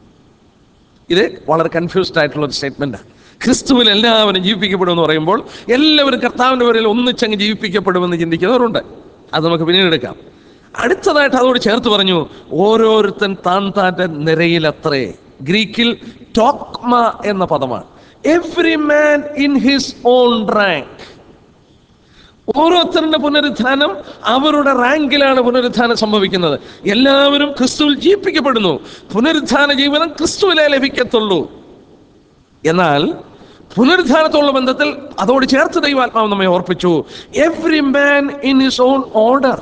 [SPEAKER 1] ഇത് വളരെ കൺഫ്യൂസ്ഡ് ആയിട്ടുള്ള ഒരു സ്റ്റേറ്റ്മെന്റാണ്. ക്രിസ്തുവിൽ എല്ലാവരും ജീവിപ്പിക്കപ്പെടും എന്ന് പറയുമ്പോൾ എല്ലാവരും കർത്താവിന്റെ പേരിൽ ഒന്നിച്ചങ്ങ് ജീവിപ്പിക്കപ്പെടുമെന്ന് ചിന്തിക്കുന്നവരുണ്ട്. അത് നമുക്ക് പിന്നീട് എടുക്കാം. അടുത്തതായിട്ട് അതോട് ചേർത്ത് പറഞ്ഞു, ഓരോരുത്തൻ താൻ താൻ്റെ നിരയിലത്രേ. ഗ്രീക്കിൽ ടോക്മ എന്ന പദമാണ്. Every man in his own rank. ഓരോരുത്തരുടെ പുനരുത്ഥാനം അവരുടെ റാങ്കിലാണ് പുനരുത്ഥാനം സംഭവിക്കുന്നത്. എല്ലാവരും ക്രിസ്തുവിൽ ജീവിപ്പിക്കപ്പെടുന്നു. പുനരുത്ഥാന ജീവിതം ക്രിസ്തുവിലേ ലഭിക്കത്തുള്ളൂ. എന്നാൽ പുനരുത്ഥാനത്തോടുള്ള ബന്ധത്തിൽ അതോട് ചേർത്ത് ദൈവാത്മാവ് നമ്മെ ഓർപ്പിച്ചു, every man in his own order.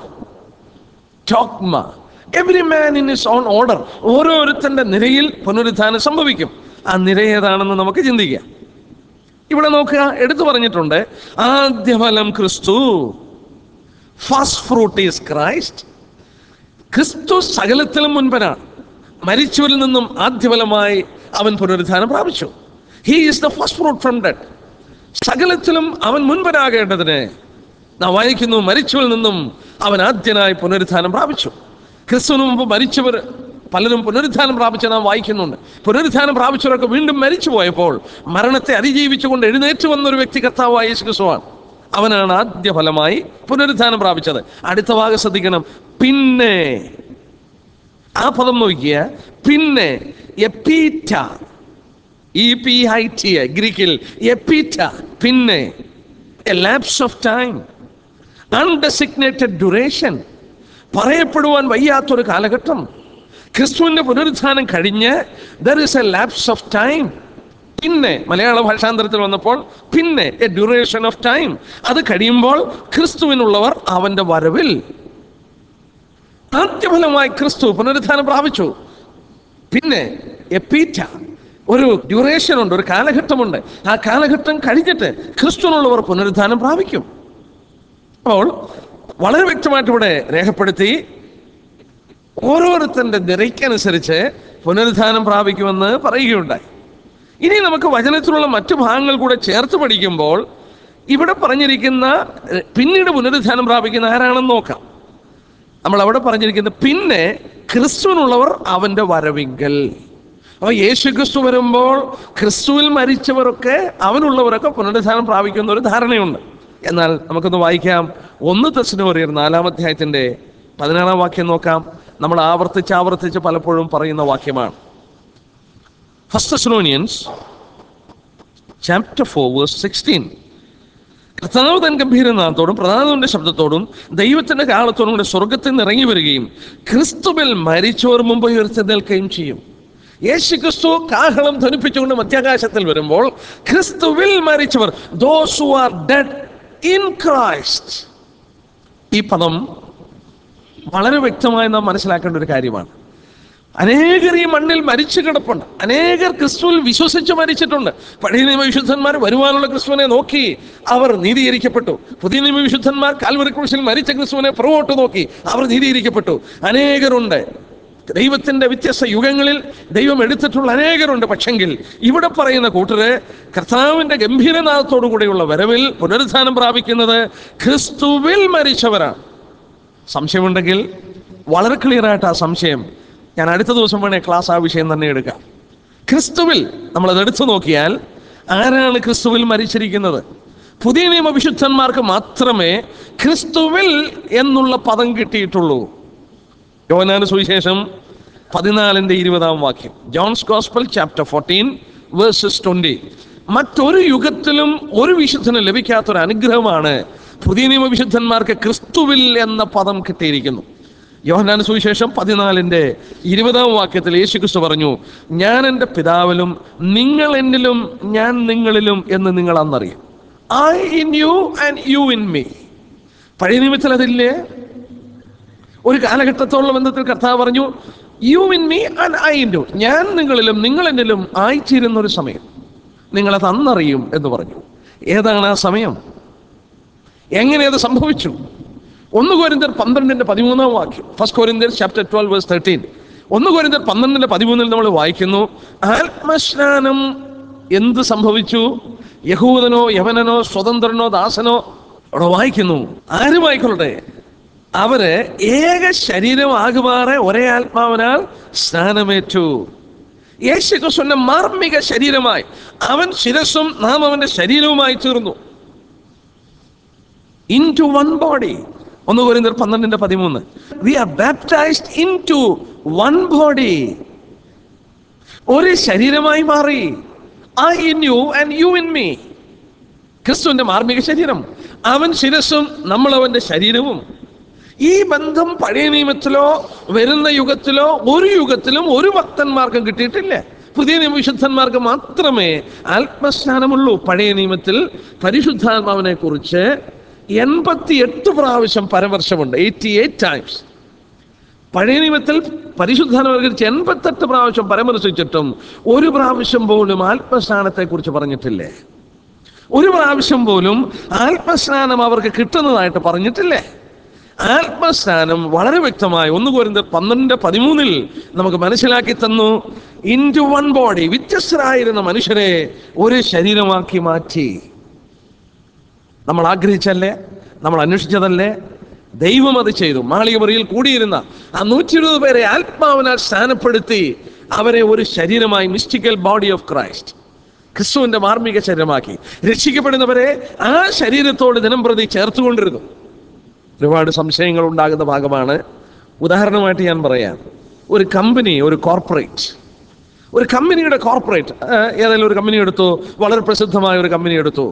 [SPEAKER 1] ടോക്മ, every man in his own order. ഓരോരുത്തന്റെ നിരയിൽ പുനരുത്ഥാനം സംഭവിക്കും. ആ നിര ഏതാണെന്ന് നമുക്ക് ചിന്തിക്കാം. ഇവിടെ നോക്കുക, എടുത്തു പറഞ്ഞിട്ടുണ്ട് ആദ്യഫലം ക്രിസ്തു. First fruit is Christ. ക്രിസ്തു സകലത്തിലും മുൻപനാണ്. മരിച്ചവരിൽ നിന്നും ആദ്യഫലമായി അവൻ പുനരുത്ഥാനം പ്രാപിച്ചു. He is the first fruit from dead. സകലത്തിലും അവൻ മുൻപനാകേണ്ടതിന് നാം വായിക്കുന്നു, മരിച്ചവരിൽ നിന്നും അവൻ ആദ്യനായി പുനരുത്ഥാനം പ്രാപിച്ചു. ക്രിസ്തുവിന് മുമ്പ് മരിച്ചവർ പലരും പുനരുത്ഥാനം പ്രാപിച്ച നാം വായിക്കുന്നുണ്ട്. പുനരുത്ഥാനം പ്രാപിച്ചവരൊക്കെ വീണ്ടും മരിച്ചു പോയപ്പോൾ മരണത്തെ അതിജീവിച്ചുകൊണ്ട് എഴുന്നേറ്റ് വന്നൊരു വ്യക്തി കർത്താവായ യേശു ക്രിസ്തുവാണ്. അവനാണ് ആദ്യ ഫലമായി പുനരുത്ഥാനം പ്രാപിച്ചത്. അടുത്ത ഭാഗം ശ്രദ്ധിക്കണം. പിന്നെ, ആ പദം നോക്കിയ, പിന്നെ എപ്പീറ്റ, ഇ പി ഐ ടി ഗ്രീക്കിൽ എപ്പീറ്റ, പിന്നെ a lapse of time, undesignated duration, പറയപ്പെടുവാൻ വയ്യാത്തൊരു കാലഘട്ടം. ക്രിസ്തുവിന്റെ പുനരുത്ഥാനം കഴിഞ്ഞ് there is a lapse of time. പിന്നെ മലയാള ഭാഷാന്തരത്തിൽ വന്നപ്പോൾ പിന്നെ എ ഡ്യൂറേഷൻ ഓഫ് ടൈം. അത് കഴിയുമ്പോൾ ക്രിസ്തുവിനുള്ളവർ അവന്റെ വരവിൽ. ആദ്യഫലമായി ക്രിസ്തു പുനരുത്ഥാനം പ്രാപിച്ചു. പിന്നെ എപ്പീറ്റ, ഒരു ഡ്യൂറേഷൻ ഉണ്ട്, ഒരു കാലഘട്ടമുണ്ട്. ആ കാലഘട്ടം കഴിഞ്ഞിട്ട് ക്രിസ്തുവിനുള്ളവർ പുനരുത്ഥാനം പ്രാപിക്കും. അപ്പോൾ വളരെ വ്യക്തമായിട്ട് ഇവിടെ രേഖപ്പെടുത്തി, ഓരോരുത്തന്റെ നിരയ്ക്കനുസരിച്ച് പുനരുത്ഥാനം പ്രാപിക്കുമെന്ന് പറയുകയുണ്ടായി. ഇനി നമുക്ക് വചനത്തിലുള്ള മറ്റു ഭാഗങ്ങൾ കൂടെ ചേർത്ത് പഠിക്കുമ്പോൾ ഇവിടെ പറഞ്ഞിരിക്കുന്ന പിന്നീട് പുനരുത്ഥാനം പ്രാപിക്കുന്ന ആരാണെന്ന് നോക്കാം. നമ്മൾ അവിടെ പറഞ്ഞിരിക്കുന്നത് പിന്നെ ക്രിസ്തുവിനുള്ളവർ അവന്റെ വരവിങ്കൽ. അപ്പോൾ യേശു ക്രിസ്തു വരുമ്പോൾ ക്രിസ്തുവിൽ മരിച്ചവരൊക്കെ അവനുള്ളവരൊക്കെ പുനരുത്ഥാനം പ്രാപിക്കുന്ന ഒരു ധാരണയുണ്ട്. എന്നാൽ നമുക്കൊന്ന് വായിക്കാം. ഒന്ന് തെസ്സലോനിയർ നാലാം അധ്യായത്തിന്റെ പതിനാറാം വാക്യം നോക്കാം. നമ്മൾ ആവർത്തിച്ച് ആവർത്തിച്ച് പലപ്പോഴും പറയുന്ന വാക്യമാണ്. First Thessalonians chapter four verse sixteen. കർത്താവ് തൻ ഗംഭീരനാഥത്തോടും പ്രധാനന്റെ ശബ്ദത്തോടും ദൈവത്തിന്റെ കാലത്തോടും കൂടെ സ്വർഗത്തിൽ നിന്ന് ഇറങ്ങി വരികയും ക്രിസ്തുവിൽ മരിച്ചവർ മുമ്പ് ഉയർത്തെഴുന്നേൽക്കുകയും ചെയ്യും. യേശു ക്രിസ്തു കാഹളം ധ്വനിപ്പിച്ചുകൊണ്ട് മധ്യാകാശത്തിൽ വരുമ്പോൾ ക്രിസ്തുവിൽ മരിച്ചവർ, those who are dead in Christ. ഈ പദം വളരെ വ്യക്തമായി നാം മനസ്സിലാക്കേണ്ട ഒരു കാര്യമാണ്. അനേകർ ഈ മണ്ണിൽ മരിച്ചു കിടപ്പുണ്ട്. അനേകർ ക്രിസ്തുവിൽ വിശ്വസിച്ച് മരിച്ചിട്ടുണ്ട്. പഴയ നിയമ വിശുദ്ധന്മാർ വരുവാനുള്ള ക്രിസ്തുവിനെ നോക്കി അവർ നീതീകരിക്കപ്പെട്ടു. പുതിയ നിയമ വിശുദ്ധന്മാർ കാൽവരി ക്രൂശിൽ മരിച്ച ക്രിസ്തുവിനെ പുറകോട്ട് നോക്കി അവർ നീതീകരിക്കപ്പെട്ടു. അനേകരുണ്ട്. ദൈവത്തിന്റെ വ്യത്യസ്ത യുഗങ്ങളിൽ ദൈവം എടുത്തിട്ടുള്ള അനേകരുണ്ട്. പക്ഷെങ്കിൽ ഇവിടെ പറയുന്ന കൂട്ടര് കർത്താവിന്റെ ഗംഭീരനാഥത്തോടു കൂടെയുള്ള വരവിൽ പുനരുത്ഥാനം പ്രാപിക്കുന്നത് ക്രിസ്തുവിൽ മരിച്ചവരാണ്. സംശയമുണ്ടെങ്കിൽ വളരെ ക്ലിയർ ആയിട്ട് ആ സംശയം ഞാൻ അടുത്ത ദിവസം വേണേ ക്ലാസ് ആ വിഷയം തന്നെ എടുക്കാം. ക്രിസ്തുവിൽ നമ്മളത് എടുത്തു നോക്കിയാൽ ആരാണ് ക്രിസ്തുവിൽ മരിച്ചിരിക്കുന്നത്? പുതിയ നിയമ വിശുദ്ധന്മാർക്ക് മാത്രമേ ക്രിസ്തുവിൽ എന്നുള്ള പദം കിട്ടിയിട്ടുള്ളൂ. യോഹന്നാന്റെ സുവിശേഷം പതിനാലിന്റെ ഇരുപതാം വാക്യം, John's gospel chapter fourteen verses twenty. മറ്റൊരു യുഗത്തിലും ഒരു വിശുദ്ധന് ലഭിക്കാത്തൊരു അനുഗ്രഹമാണ് പുതിയ നിയമ വിശുദ്ധന്മാർക്ക് ക്രിസ്തുവിൽ എന്ന പദം കിട്ടിയിരിക്കുന്നു. യോഹന്നാന്റെ സുവിശേഷം പതിനാലിന്റെ ഇരുപതാം വാക്യത്തിൽ യേശു ക്രിസ്തു പറഞ്ഞു, ഞാൻ എൻ്റെ പിതാവിലും നിങ്ങൾ എന്നിലും ഞാൻ നിങ്ങളിലും എന്ന് നിങ്ങൾ അന്നറിയും. I in you and you in me. പഴയ നിയമത്തിൽ അതില്ലേ? ഒരു കാലഘട്ടത്തോളം ബന്ധത്തിൽ കർത്താവ് പറഞ്ഞു, you in me and I in you, ഞാൻ നിങ്ങളിലും നിങ്ങൾ എന്നിലും ആയിത്തീരുന്ന ഒരു സമയം നിങ്ങളത് അന്നറിയും എന്ന് പറഞ്ഞു. ഏതാണ് ആ സമയം? എങ്ങനെ അത് സംഭവിച്ചു? ഒന്ന് കൊരിന്ത്യർ പന്ത്രണ്ടിന്റെ പതിമൂന്നാം വാക്യം, ഫസ്റ്റ് കൊരിന്ത്യർ ചാപ്റ്റർ ട്വൽവ് വേഴ്സ് തേർട്ടീൻ. ഒന്ന് കൊരിന്ത്യർ പന്ത്രണ്ടിന്റെ പതിമൂന്നിൽ നമ്മൾ വായിക്കുന്നു, ആത്മസ്നാനം എന്ത് സംഭവിച്ചു? യഹൂദനോ യവനനോ സ്വതന്ത്രനോ ദാസനോ, അവിടെ വായിക്കുന്നു ആരുമായിക്കൊള്ളട്ടെ അവര് ഏക ശരീരമാകുമാറെ ഒരേ ആത്മാവിനാൽ സ്നാനമേറ്റു. യേശു ക്രിസ്തുവിന്റെ മാർമിക ശരീരമായി അവൻ ശിരസ്സും നാം അവന്റെ ശരീരവുമായി തീർന്നു. Into one body. ഒന്ന് കൊരിന്ത്യർ പന്ത്രണ്ടിന്റെ പതിമൂന്ന്. We are baptized into one body. ഒരു ശരീരമായി മാറി. I in you and you in me. ക്രിസ്തുവിന്റെ മാർമിക ശരീരം, അവൻ ശിരസ്സും നമ്മൾ അവന്റെ ശരീരവും. ഈ ബന്ധം പഴയ നിയമത്തിലോ വരുന്ന യുഗത്തിലോ ഒരു യുഗത്തിലും ഒരു ഭക്തന്മാർക്കും കിട്ടിയിട്ടില്ല. പുതിയ നിയമ വിശുദ്ധന്മാർക്ക് മാത്രമേ ആത്മസ്നാനമുള്ളൂ. പഴയ നിയമത്തിൽ പരിശുദ്ധാത്മാവിനെ കുറിച്ച് എൺപത്തി എട്ട് പ്രാവശ്യം പരമർശമുണ്ട്. Eighty eight times. പഴയ നിയമത്തിൽ പരിശുദ്ധാത്മാവിനെ കുറിച്ച് എൺപത്തെട്ട് പ്രാവശ്യം പരാമർശിച്ചിട്ടും ഒരു പ്രാവശ്യം പോലും ആത്മസ്നാനത്തെ കുറിച്ച് പറഞ്ഞിട്ടില്ലേ? ഒരു പ്രാവശ്യം പോലും ആത്മസ്നാനം അവർക്ക് കിട്ടുന്നതായിട്ട് പറഞ്ഞിട്ടില്ലേ? ആത്മസ്നാനം വളരെ വ്യക്തമായി ഒന്ന് കൊരിന്ത്യർ പന്ത്രണ്ട് പതിമൂന്നിൽ നമുക്ക് മനസ്സിലാക്കി തന്നു. ഇൻടു വൺ ബോഡി, വ്യത്യസ്തരായിരുന്ന മനുഷ്യരെ ഒരു ശരീരമാക്കി മാറ്റി. നമ്മൾ ആഗ്രഹിച്ചല്ലേ? നമ്മൾ അന്വേഷിച്ചതല്ലേ? ദൈവം അത് ചെയ്തു. മാളികമുറിയിൽ കൂടിയിരുന്ന ആ നൂറ്റി ഇരുപത് പേരെ ആത്മാവിനാൽ സ്ഥാനപ്പെടുത്തി അവരെ ഒരു ശരീരമായി, മിസ്റ്റിക്കൽ ബോഡി ഓഫ് ക്രൈസ്റ്റ്, ക്രിസ്തുവിന്റെ മാർമിക ശരീരമാക്കി. രക്ഷിക്കപ്പെടുന്നവരെ ആ ശരീരത്തോട് ദിനം പ്രതി ചേർത്തുകൊണ്ടിരുന്നു. ഒരുപാട് സംശയങ്ങൾ ഉണ്ടാകുന്ന ഭാഗമാണ്. ഉദാഹരണമായിട്ട് ഞാൻ പറയാം, ഒരു കമ്പനി, ഒരു കോർപ്പറേറ്റ്, ഒരു കമ്പനിയുടെ കോർപ്പറേറ്റ് ഏതെങ്കിലും ഒരു കമ്പനി എടുത്തു, വളരെ പ്രസിദ്ധമായ ഒരു കമ്പനി എടുത്തു,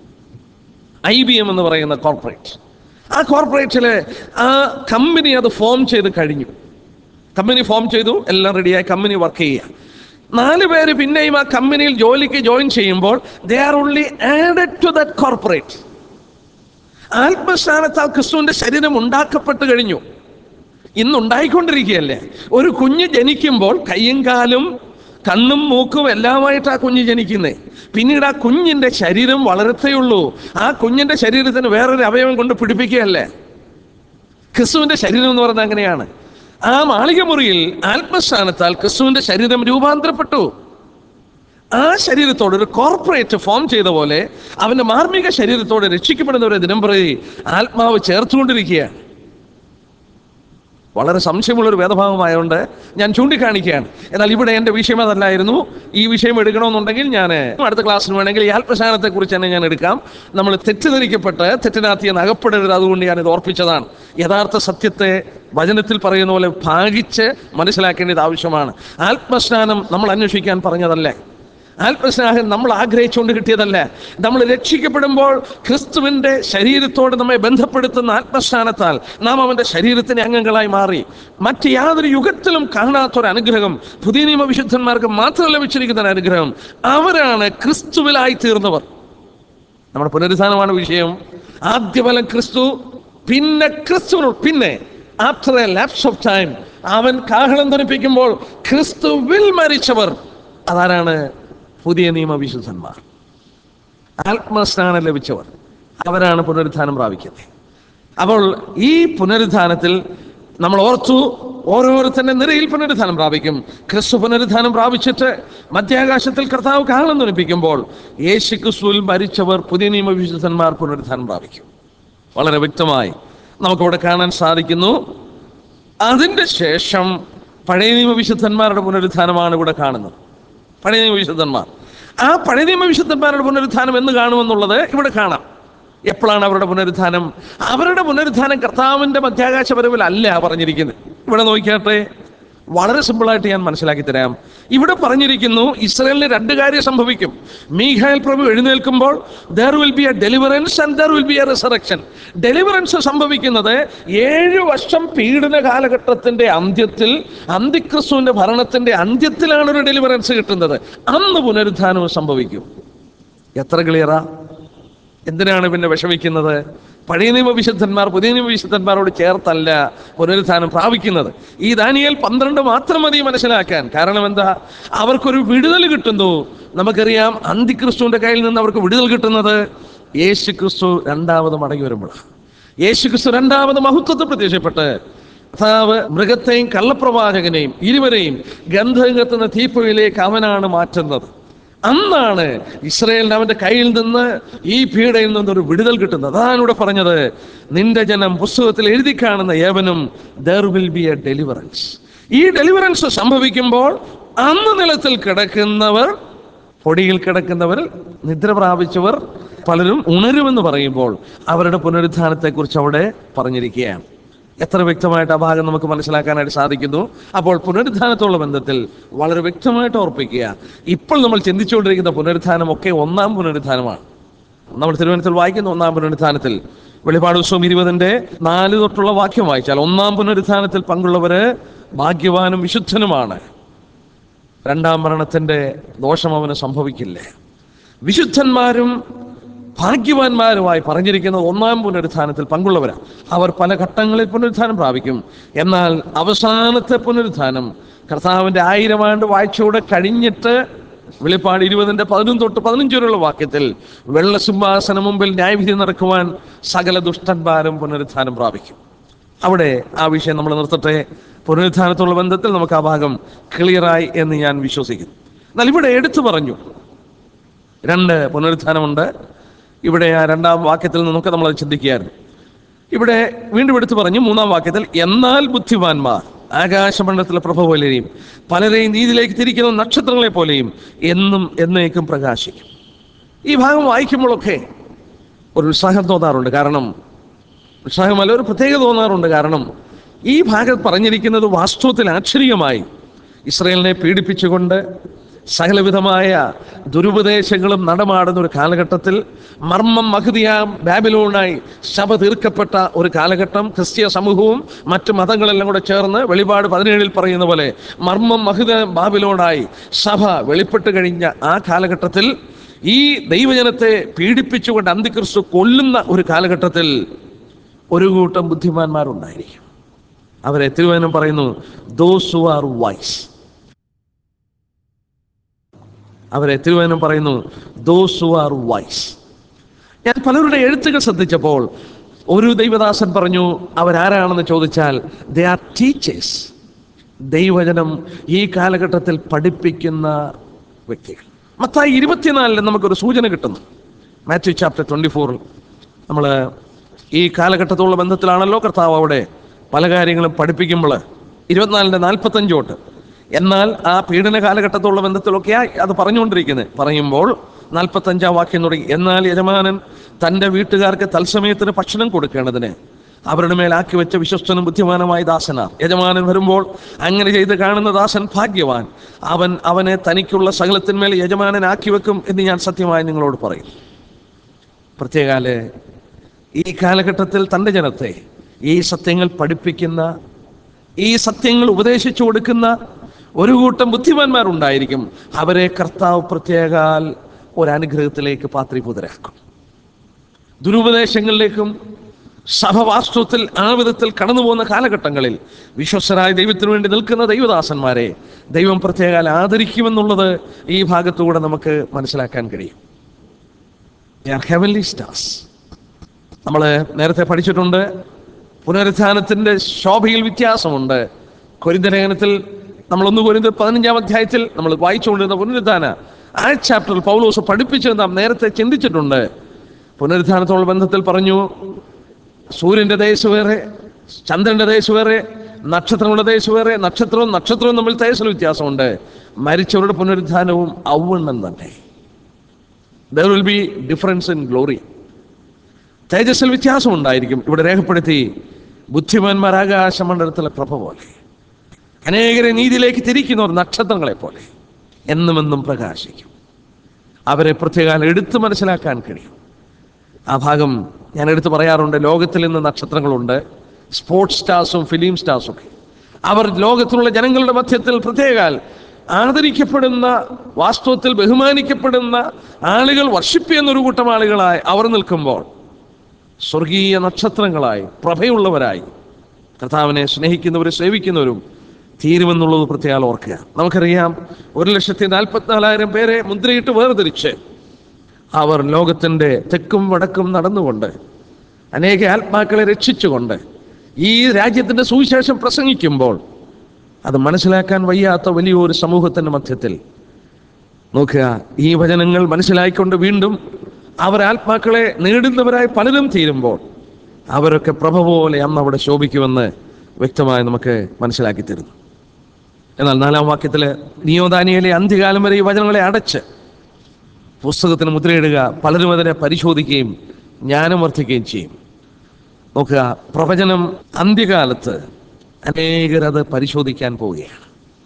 [SPEAKER 1] ഐ ബി എം എന്ന് പറയുന്ന കോർപ്പറേറ്റ്. ആ കോർപ്പറേറ്റില് ആ കമ്പനി അത് ഫോം ചെയ്ത് കഴിഞ്ഞു. കമ്പനി ഫോം ചെയ്തു, എല്ലാം റെഡിയായി, കമ്പനി വർക്ക് ചെയ്യുക. നാല് പേര് പിന്നെയും ആ കമ്പനിയിൽ ജോലിക്ക് ജോയിൻ ചെയ്യുമ്പോൾ they are only added to that corporate. ആത്മസ്നാനത്താൽ ക്രിസ്തുവിന്റെ ശരീരം ഉണ്ടാക്കപ്പെട്ടു കഴിഞ്ഞു. ഇന്നുണ്ടായിക്കൊണ്ടിരിക്കുകയല്ലേ? ഒരു കുഞ്ഞ് ജനിക്കുമ്പോൾ കയ്യും കാലും കണ്ണും മൂക്കും എല്ലാമായിട്ട് ആ കുഞ്ഞ് ജനിക്കുന്നേ. പിന്നീട് ആ കുഞ്ഞിന്റെ ശരീരം വളരത്തേയുള്ളൂ. ആ കുഞ്ഞിന്റെ ശരീരത്തിന് വേറൊരു അവയവം കൊണ്ട് പിടിപ്പിക്കുകയല്ലേ? ക്രിസ്തുവിന്റെ ശരീരം എന്ന് പറയുന്നത് അങ്ങനെയാണ്. ആ മാളികമുറിയിൽ ആത്മസ്നാനത്താൽ ക്രിസ്തുവിന്റെ ശരീരം രൂപാന്തരപ്പെട്ടു. ആ ശരീരത്തോട് ഒരു കോർപ്പറേറ്റ് ഫോം ചെയ്ത പോലെ അവന്റെ മാർമിക ശരീരത്തോട് രക്ഷിക്കപ്പെടുന്നവരെ ദിനം പ്രതി ആത്മാവ് ചേർത്തുകൊണ്ടിരിക്കുകയാണ്. വളരെ സംശയമുള്ളൊരു വേദഭാഗമായതുകൊണ്ട് ഞാൻ ചൂണ്ടിക്കാണിക്കുകയാണ്. എന്നാൽ ഇവിടെ എൻ്റെ വിഷയം അതല്ലായിരുന്നു. ഈ വിഷയം എടുക്കണമെന്നുണ്ടെങ്കിൽ ഞാൻ അടുത്ത ക്ലാസ്സിന് വേണമെങ്കിൽ ഈ ആത്മശാനത്തെ കുറിച്ച് തന്നെ ഞാൻ എടുക്കാം. നമ്മൾ തെറ്റിദ്ധരിക്കപ്പെട്ട് തെറ്റിനാത്തി എന്ന് അകപ്പെടരുത്, അതുകൊണ്ട് ഞാനിത് ഓർപ്പിച്ചതാണ്. യഥാർത്ഥ സത്യത്തെ വചനത്തിൽ പറയുന്ന പോലെ ഭാഗിച്ച് മനസ്സിലാക്കേണ്ടത് ആവശ്യമാണ്. ആത്മസ്നാനം നമ്മൾ അന്വേഷിക്കാൻ പറഞ്ഞതല്ലേ, ആത്മസ്നാനം നമ്മൾ ആഗ്രഹിച്ചുകൊണ്ട് കിട്ടിയതല്ല. നമ്മൾ രക്ഷിക്കപ്പെടുമ്പോൾ ക്രിസ്തുവിൻ്റെ ശരീരത്തോട് നമ്മെ ബന്ധപ്പെടുത്തുന്ന ആത്മസ്നാനത്താൽ നാം അവൻ്റെ ശരീരത്തിൻ്റെ അംഗങ്ങളായി മാറി. മറ്റ് യാതൊരു യുഗത്തിലും കാണാത്തൊരു അനുഗ്രഹം പുതിയ നിയമ വിശുദ്ധന്മാർക്ക് മാത്രം ലഭിച്ചിരിക്കുന്ന അനുഗ്രഹം. അവരാണ് ക്രിസ്തുവിലായി തീർന്നവർ. നമ്മുടെ പുനരുത്ഥാനമാണ് വിഷയം. ആദ്യഫലം ക്രിസ്തു, പിന്നെ ക്രിസ്തുവിനോട്, പിന്നെ after a lapse of time അവൻ കാഹളം ധ്വനിപ്പിക്കുമ്പോൾ ക്രിസ്തുവിൽ മരിച്ചവർ. അതാരാണ്? പുതിയ നിയമ വിശുദ്ധന്മാർ, ആത്മസ്നാനം ലഭിച്ചവർ. അവരാണ് പുനരുത്ഥാനം പ്രാപിക്കുന്നത്. അപ്പോൾ ഈ പുനരുത്ഥാനത്തിൽ നമ്മൾ ഓർത്തു, ഓരോരുത്തരുടെ നിരയിൽ പുനരുത്ഥാനം പ്രാപിക്കും. ക്രിസ്തു പുനരുത്ഥാനം പ്രാപിച്ചിട്ട് മധ്യാകാശത്തിൽ കർത്താവ് കാഹളം ധ്വനിപ്പിക്കുമ്പോൾ യേശു ക്രിസ്തുവിൽ മരിച്ചവർ, പുതിയ നിയമ വിശുദ്ധന്മാർ പുനരുത്ഥാനം പ്രാപിക്കും. വളരെ വ്യക്തമായി നമുക്കിവിടെ കാണാൻ സാധിക്കുന്നു. അതിൻ്റെ ശേഷം പഴയ നിയമ വിശുദ്ധന്മാരുടെ പുനരുത്ഥാനമാണ് ഇവിടെ കാണുന്നത്. പഴയ നിയമ വിശുദ്ധന്മാർ, ആ പഴയ നിയമ വിശുദ്ധന്മാരുടെ പുനരുത്ഥാനം എന്ന് കാണുമെന്നുള്ളത് ഇവിടെ കാണാം. എപ്പോഴാണ് അവരുടെ പുനരുത്ഥാനം? അവരുടെ പുനരുത്ഥാനം കർത്താവിൻ്റെ മധ്യാകാശ വരവിലല്ല പറഞ്ഞിരിക്കുന്നത്. ഇവിടെ നോക്കിയാട്ടെ, വളരെ സിമ്പിളായിട്ട് ഞാൻ മനസ്സിലാക്കി തരാം. ഇവിടെ പറഞ്ഞിരിക്കുന്നു ഇസ്രായേലിന് രണ്ട് കാര്യം സംഭവിക്കും. മീഖായേൽ പ്രഭു എഴുന്നേൽക്കുമ്പോൾ there will be a deliverance and there will be a resurrection. Deliverance സംഭവിക്കുന്നത് ഏഴു വർഷം പീഡന കാലഘട്ടത്തിന്റെ അന്ത്യത്തിൽ, അന്തിക്രിസ്തുവിന്റെ ഭരണത്തിന്റെ അന്ത്യത്തിലാണ് ഒരു ഡെലിവറൻസ് കിട്ടുന്നത്. അന്ന് പുനരുത്ഥാനവും സംഭവിക്കും. എത്ര ക്ലിയറാ? എന്തിനാണ് പിന്നെ വിഷമിക്കുന്നത്? പഴയ നിയമ വിശുദ്ധന്മാർ പുതിയ നിയമ വിശുദ്ധന്മാരോട് ചേർത്തല്ല പുനരുത്ഥാനം പ്രാപിക്കുന്നത്. ഈ ദാനിയേൽ പന്ത്രണ്ട് മാത്രം മതി മനസ്സിലാക്കാൻ. കാരണം എന്താ? അവർക്കൊരു വിടുതൽ കിട്ടുന്നു. നമുക്കറിയാം, അന്തിക്രിസ്തുവിന്റെ കയ്യിൽ നിന്ന് അവർക്ക് വിടുതൽ കിട്ടുന്നത് യേശു ക്രിസ്തു രണ്ടാമത് മടങ്ങി വരുമ്പോഴാണ്. യേശു ക്രിസ്തു രണ്ടാമത് മഹത്വത്തിൽ പ്രത്യക്ഷപ്പെട്ട് കർത്താവ് മൃഗത്തെയും കള്ളപ്രവാചകനെയും ഇരുവരെയും ഗന്ധകത്തുന്ന തീപ്പൊയിലേക്ക് അവനാണ് മാറ്റുന്നത്. അന്നാണ് ഇസ്രായേലിന് അവന്റെ കയ്യിൽ നിന്ന്, ഈ പീഡയിൽ നിന്നൊരു വിടുതൽ കിട്ടുന്നത്. അതാണ് ഇവിടെ പറഞ്ഞത്, നിന്റെ ജനം പുസ്തകത്തിൽ എഴുതി കാണുന്ന ഏവനും there will be a deliverance. ഈ ഡെലിവറൻസ് സംഭവിക്കുമ്പോൾ അന്ന് നിലത്തിൽ കിടക്കുന്നവർ, പൊടിയിൽ കിടക്കുന്നവർ, നിദ്ര പ്രാപിച്ചവർ പലരും ഉണരുമെന്ന് പറയുമ്പോൾ അവരുടെ പുനരുത്ഥാനത്തെക്കുറിച്ച് അവിടെ പറഞ്ഞിരിക്കുകയാണ്. എത്ര വ്യക്തമായിട്ട് ആ ഭാഗം നമുക്ക് മനസ്സിലാക്കാനായിട്ട് സാധിക്കുന്നു. അപ്പോൾ പുനരുത്ഥാനത്തോടുള്ള ബന്ധത്തിൽ വളരെ വ്യക്തമായിട്ട് ഓർപ്പിക്കുക, ഇപ്പോൾ നമ്മൾ ചിന്തിച്ചുകൊണ്ടിരിക്കുന്ന പുനരുത്ഥാനം ഒക്കെ ഒന്നാം പുനരുത്ഥാനമാണ്. നമ്മൾ തിരുവനന്തപുരത്തിൽ വായിക്കുന്ന ഒന്നാം പുനരുത്ഥാനത്തിൽ വെളിപ്പാട് പുസ്തകം ഇരുപതിന്റെ നാല് തൊട്ടുള്ള വാക്യം വായിച്ചാൽ, ഒന്നാം പുനരുത്ഥാനത്തിൽ പങ്കുള്ളവര് ഭാഗ്യവാനും വിശുദ്ധനുമാണ്, രണ്ടാം മരണത്തിന്റെ ദോഷം അവന് സംഭവിക്കില്ല. വിശുദ്ധന്മാരും ഭാഗ്യവാന്മാരുമായി പറഞ്ഞിരിക്കുന്നത് ഒന്നാം പുനരുത്ഥാനത്തിൽ പങ്കുള്ളവരാണ്. അവർ പല ഘട്ടങ്ങളിൽ പുനരുത്ഥാനം പ്രാപിക്കും. എന്നാൽ അവസാനത്തെ പുനരുത്ഥാനം കർത്താവിൻ്റെ ആയിരം ആണ്ട് വാഴ്ചയോടെ കഴിഞ്ഞിട്ട് വെളിപ്പാട് ഇരുപതിന്റെ പതിനൊന്ന് തൊട്ട് പതിനഞ്ച് വരെയുള്ള വാക്യത്തിൽ വെള്ളസിംഹാസനം മുമ്പിൽ ന്യായവിധി നടക്കുവാൻ സകല ദുഷ്ടന്മാരും പുനരുത്ഥാനം പ്രാപിക്കും. അവിടെ ആ വിഷയം നമ്മൾ നിർത്തട്ടെ. പുനരുത്ഥാനത്തോടുള്ള ബന്ധത്തിൽ നമുക്ക് ആ ഭാഗം ക്ലിയറായി എന്ന് ഞാൻ വിശ്വസിക്കുന്നു. എന്നാൽ ഇവിടെ എടുത്തു പറഞ്ഞു രണ്ട് പുനരുത്ഥാനമുണ്ട്. ഇവിടെ ആ രണ്ടാം വാക്യത്തിൽ നിന്നൊക്കെ നമ്മൾ അത് ചിന്തിക്കുകയായിരുന്നു. ഇവിടെ വീണ്ടും എടുത്തു പറഞ്ഞു മൂന്നാം വാക്യത്തിൽ, എന്നാൽ ബുദ്ധിമാന്മാർ ആകാശമണ്ഡലത്തിലെ പ്രഭ പോലെയും പലരെയും നീതിയിലേക്ക് തിരിക്കുന്ന നക്ഷത്രങ്ങളെ പോലെയും എന്നും എന്നേക്കും പ്രകാശിക്കും. ഈ ഭാഗം വായിക്കുമ്പോഴൊക്കെ ഒരു ഉത്സാഹം തോന്നാറുണ്ട്. കാരണം ഉത്സാഹമല്ല, ഒരു പ്രത്യേകത തോന്നാറുണ്ട്. കാരണം ഈ ഭാഗത്ത് പറഞ്ഞിരിക്കുന്നത് വാസ്തവത്തിൽ ആശ്ചര്യമായി ഇസ്രായേലിനെ പീഡിപ്പിച്ചുകൊണ്ട് സകലവിധമായ ദുരുപദേശങ്ങളും നടമാടുന്ന ഒരു കാലഘട്ടത്തിൽ, മർമ്മം മഹതിയാം ബാബിലോണായി സഭ തീർക്കപ്പെട്ട ഒരു കാലഘട്ടം, ക്രിസ്തീയ സമൂഹവും മറ്റു മതങ്ങളെല്ലാം കൂടെ ചേർന്ന് വെളിപാട് പതിനേഴിൽ പറയുന്ന പോലെ മർമ്മം മഹുദ ബാബിലോണായി സഭ വെളിപ്പെട്ട് കഴിഞ്ഞ ആ കാലഘട്ടത്തിൽ, ഈ ദൈവജനത്തെ പീഡിപ്പിച്ചുകൊണ്ട് അന്തിക്രിസ്തു കൊല്ലുന്ന ഒരു കാലഘട്ടത്തിൽ ഒരു കൂട്ടം ബുദ്ധിമാന്മാരുണ്ടായിരിക്കും. അവരെ തിരുവചനം പറയുന്നു those who are wise. അവരെ തിരുവചനം പറയുന്നു those who are wise. ഞാൻ പലരുടെ എഴുത്തുകൾ ശ്രദ്ധിച്ചപ്പോൾ ഒരു ദൈവദാസൻ പറഞ്ഞു, അവരാരാണെന്ന് ചോദിച്ചാൽ they are teachers. ദൈവജനം ഈ കാലഘട്ടത്തിൽ പഠിപ്പിക്കുന്ന വ്യക്തികൾ. മത്തായി ഇരുപത്തിനാലിൽ നമുക്കൊരു സൂചന കിട്ടുന്നു. മാത്യു ചാപ്റ്റർ ട്വൻറ്റി ഫോറിൽ നമ്മൾ ഈ കാലഘട്ടത്തോടുള്ള ബന്ധത്തിലാണല്ലോ കർത്താവ് അവിടെ പല കാര്യങ്ങളും പഠിപ്പിക്കുമ്പോൾ ഇരുപത്തിനാലിൻ്റെ നാൽപ്പത്തഞ്ച് തൊട്ട്, എന്നാൽ ആ പീഡന കാലഘട്ടത്തോടുള്ള ബന്ധത്തിലൊക്കെയായി അത് പറഞ്ഞുകൊണ്ടിരിക്കുന്നത്. പറയുമ്പോൾ നാൽപ്പത്തഞ്ചാം വാക്യം തുടങ്ങി, എന്നാൽ യജമാനൻ തൻ്റെ വീട്ടുകാർക്ക് തത്സമയത്തിന് ഭക്ഷണം കൊടുക്കേണ്ടതിന് അവരുടെ മേലാക്കി വെച്ച വിശ്വസ്തനും ബുദ്ധിമാനുമായ ദാസനാർ. യജമാനൻ വരുമ്പോൾ അങ്ങനെ ചെയ്ത് കാണുന്ന ദാസൻ ഭാഗ്യവാൻ, അവൻ അവനെ തനിക്കുള്ള സകലത്തിന്മേൽ യജമാനൻ ആക്കി വെക്കും എന്ന് ഞാൻ സത്യമായി നിങ്ങളോട് പറയും. പ്രത്യേകാല ഈ കാലഘട്ടത്തിൽ തൻ്റെ ജനത്തെ ഈ സത്യങ്ങൾ പഠിപ്പിക്കുന്ന, ഈ സത്യങ്ങൾ ഉപദേശിച്ചു കൊടുക്കുന്ന ഒരു കൂട്ടം ബുദ്ധിമാന്മാരുണ്ടായിരിക്കും. അവരെ കർത്താവ് പ്രത്യേകാൽ ഒരനുഗ്രഹത്തിലേക്ക് പാത്രീഭൂതരാക്കും. ദുരുപദേശങ്ങളിലേക്കും സഭവാസ്തവത്തിൽ ആ വിധത്തിൽ കടന്നു പോകുന്ന കാലഘട്ടങ്ങളിൽ വിശ്വസ്തരായ ദൈവത്തിനു വേണ്ടി നിൽക്കുന്ന ദൈവദാസന്മാരെ ദൈവം പ്രത്യേകാൽ ആദരിക്കുമെന്നുള്ളത് ഈ ഭാഗത്തുകൂടെ നമുക്ക് മനസ്സിലാക്കാൻ കഴിയും. Heavenly stars. നമ്മൾ നേരത്തെ പഠിച്ചിട്ടുണ്ട്, പുനരുത്ഥാനത്തിൻ്റെ ശോഭയിൽ വ്യത്യാസമുണ്ട്. കൊരിന്ത്യർ ലേഖനത്തിൽ നമ്മളൊന്ന് കൊരിന്ത്യർ പതിനഞ്ചാം അധ്യായത്തിൽ നമ്മൾ വായിച്ചുകൊണ്ടിരുന്ന പുനരുത്ഥാന ആ ചാപ്റ്ററിൽ പൗലോസ് പഠിപ്പിച്ചത് നാം നേരത്തെ ചിന്തിച്ചിട്ടുണ്ട്. പുനരുത്ഥാനത്തോടുള്ള ബന്ധത്തിൽ പറഞ്ഞു, സൂര്യൻ്റെ തേജസ് വേറെ, ചന്ദ്രൻ്റെ തേജസ് വേറെ, നക്ഷത്രങ്ങളുടെ തേജസ് വേറെ. നക്ഷത്രവും നക്ഷത്രവും തമ്മിൽ തേജസ്സിൽ വ്യത്യാസമുണ്ട്. മരിച്ചവരുടെ പുനരുത്ഥാനവും ഔവണ്ണം തന്നെ. There will be difference in glory. തേജസ്സിൽ വ്യത്യാസം ഉണ്ടായിരിക്കും. ഇവിടെ രേഖപ്പെടുത്തി, ബുദ്ധിമാന്മാർ ആകാശമണ്ഡലത്തിലെ പ്രഭ പോലെ, അനേകരെ നീതിയിലേക്ക് തിരിക്കുന്നവർ നക്ഷത്രങ്ങളെ പോലെ എന്നും എന്നും പ്രകാശിക്കും. അവരെ പ്രത്യേകം എടുത്തു മനസ്സിലാക്കാൻ കഴിയും. ആ ഭാഗം ഞാൻ എടുത്തു പറയാറുണ്ട്. ലോകത്തിൽ ഇന്ന് നക്ഷത്രങ്ങളുണ്ട്, സ്പോർട്സ് സ്റ്റാർസും ഫിലിം സ്റ്റാർസും ഒക്കെ. അവർ ലോകത്തിലുള്ള ജനങ്ങളുടെ മധ്യത്തിൽ പ്രത്യേകാൽ ആദരിക്കപ്പെടുന്ന, വാസ്തവത്തിൽ ബഹുമാനിക്കപ്പെടുന്ന ആളുകൾ, വർഷിപ്പ് ചെയ്യുന്നൊരു കൂട്ടം ആളുകളായി അവർ നിൽക്കുമ്പോൾ സ്വർഗീയ നക്ഷത്രങ്ങളായി പ്രഭയുള്ളവരായി കർത്താവിനെ സ്നേഹിക്കുന്നവരും സേവിക്കുന്നവരും തീരുമെന്നുള്ളത് പ്രത്യേകം ഓർക്കുക. നമുക്കറിയാം, ഒരു ലക്ഷത്തി നാൽപ്പത്തിനാലായിരം പേരെ മുദ്രയിട്ട് വേർതിരിച്ച് അവർ ലോകത്തിൻ്റെ തെക്കും വടക്കും നടന്നുകൊണ്ട് അനേക ആത്മാക്കളെ രക്ഷിച്ചുകൊണ്ട് ഈ രാജ്യത്തിൻ്റെ സുവിശേഷം പ്രസംഗിക്കുമ്പോൾ അത് മനസ്സിലാക്കാൻ വയ്യാത്ത വലിയൊരു സമൂഹത്തിൻ്റെ മധ്യത്തിൽ നോക്കുക, ഈ വചനങ്ങൾ മനസ്സിലായിക്കൊണ്ട് വീണ്ടും അവർ ആത്മാക്കളെ നേടുന്നവരായി പലരും തീരുമ്പോൾ അവരൊക്കെ പ്രഭ പോലെ അന്ന് അവിടെ ശോഭിക്കുമെന്ന് വ്യക്തമായി നമുക്ക് മനസ്സിലാക്കി തരുന്നു. എന്നാൽ നാലാം വാക്യത്തിൽ, നീയോ ദാനിയേലേ, അന്ത്യകാലം വരെ ഈ വചനങ്ങളെ അടച്ച് പുസ്തകത്തിന് മുദ്രയിടുക, പലരും അതിനെ പരിശോധിക്കുകയും ജ്ഞാനം വർദ്ധിക്കുകയും ചെയ്യും. നോക്കുക, പ്രവചനം അന്ത്യകാലത്ത് അനേകരത് പരിശോധിക്കാൻ പോവുകയാണ്.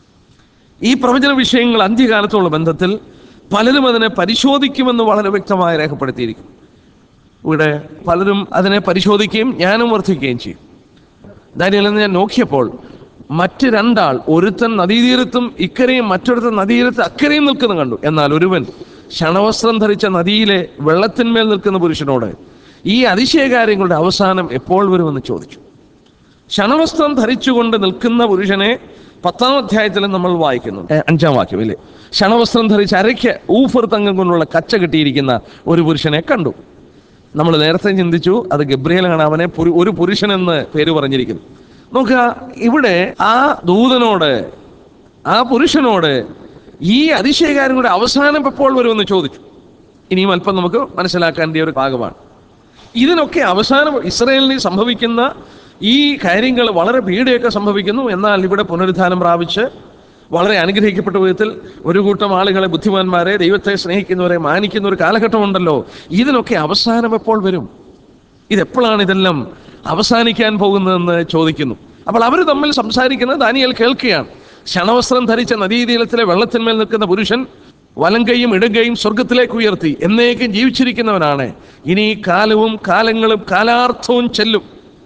[SPEAKER 1] ഈ പ്രവചന വിഷയങ്ങൾ അന്ത്യകാലത്തുള്ള ബന്ധത്തിൽ പലരും അതിനെ പരിശോധിക്കുമെന്ന് വളരെ വ്യക്തമായി രേഖപ്പെടുത്തിയിരിക്കും. ഇവിടെ പലരും അതിനെ പരിശോധിക്കുകയും ജ്ഞാനം വർദ്ധിക്കുകയും ചെയ്യും. ദാനിയേലിനെ ഞാൻ നോക്കിയപ്പോൾ മറ്റ് രണ്ടാൾ, ഒരുത്തൻ നദീതീരത്തും ഇക്കരെയും മറ്റൊരുത്തൻ നദീതീരത്ത് അക്കരെയും നിൽക്കുന്ന കണ്ടു. എന്നാൽ ഒരുവൻ ക്ഷണവസ്ത്രം ധരിച്ച നദിയിലെ വെള്ളത്തിന്മേൽ നിൽക്കുന്ന പുരുഷനോട് ഈ അതിശയകാര്യങ്ങളുടെ അവസാനം എപ്പോൾ വരുമെന്ന് ചോദിച്ചു. ക്ഷണവസ്ത്രം ധരിച്ചുകൊണ്ട് നിൽക്കുന്ന പുരുഷനെ പത്താം അധ്യായത്തിൽ നമ്മൾ വായിക്കുന്നു, അഞ്ചാം വാക്യം ഇല്ലേ. ക്ഷണവസ്ത്രം ധരിച്ച് അരയ്ക്ക് ഊഫർ തങ്കം കൊണ്ടുള്ള കച്ച കെട്ടിയിരിക്കുന്ന ഒരു പുരുഷനെ കണ്ടു. നമ്മൾ നേരത്തെ ചിന്തിച്ചു അത് ഗബ്രിയേലാണ്, അവനെ ഒരു പുരുഷനെന്ന് പേര് പറഞ്ഞിരിക്കുന്നു. നോക്കുക, ഇവിടെ ആ ദൂതനോട്, ആ പുരുഷനോട് ഈ അതിശയകാര്യങ്ങളുടെ അവസാനം എപ്പോൾ വരുമെന്ന് ചോദിച്ചു. ഇനിയും അല്പം നമുക്ക് മനസ്സിലാക്കേണ്ട ഒരു ഭാഗമാണ്. ഇതിനൊക്കെ അവസാനം ഇസ്രായേലിന് സംഭവിക്കുന്ന ഈ കാര്യങ്ങൾ വളരെ പീഡയൊക്കെ സംഭവിക്കുന്നു. എന്നാൽ ഇവിടെ പുനരുദ്ധാനം പ്രാപിച്ച് വളരെ അനുഗ്രഹിക്കപ്പെട്ട വിധത്തിൽ ഒരു കൂട്ടം ആളുകളെ, ബുദ്ധിമാന്മാരെ, ദൈവത്തെ സ്നേഹിക്കുന്നവരെ മാനിക്കുന്ന ഒരു കാലഘട്ടമുണ്ടല്ലോ. ഇതിനൊക്കെ അവസാനം എപ്പോൾ വരും? ഇതെപ്പോഴാണ് ഇതെല്ലാം അവസാനിക്കാൻ പോകുന്നതെന്ന് ചോദിക്കുന്നു. അപ്പോൾ അവർ തമ്മിൽ സംസാരിക്കുന്നത് ദാനിയേൽ കേൾക്കുകയാണ്. ക്ഷണവസ്ത്രം ധരിച്ച നദീതീരത്തിലെ വെള്ളത്തിന്മേൽ നിൽക്കുന്ന പുരുഷൻ വലങ്കയും ഇടങ്കയും സ്വർഗത്തിലേക്ക് ഉയർത്തി എന്നേക്കും ജീവിച്ചിരിക്കുന്നവനാണ്. ഇനി കാലവും കാലങ്ങളും കാലാർത്ഥവും ചെല്ലും.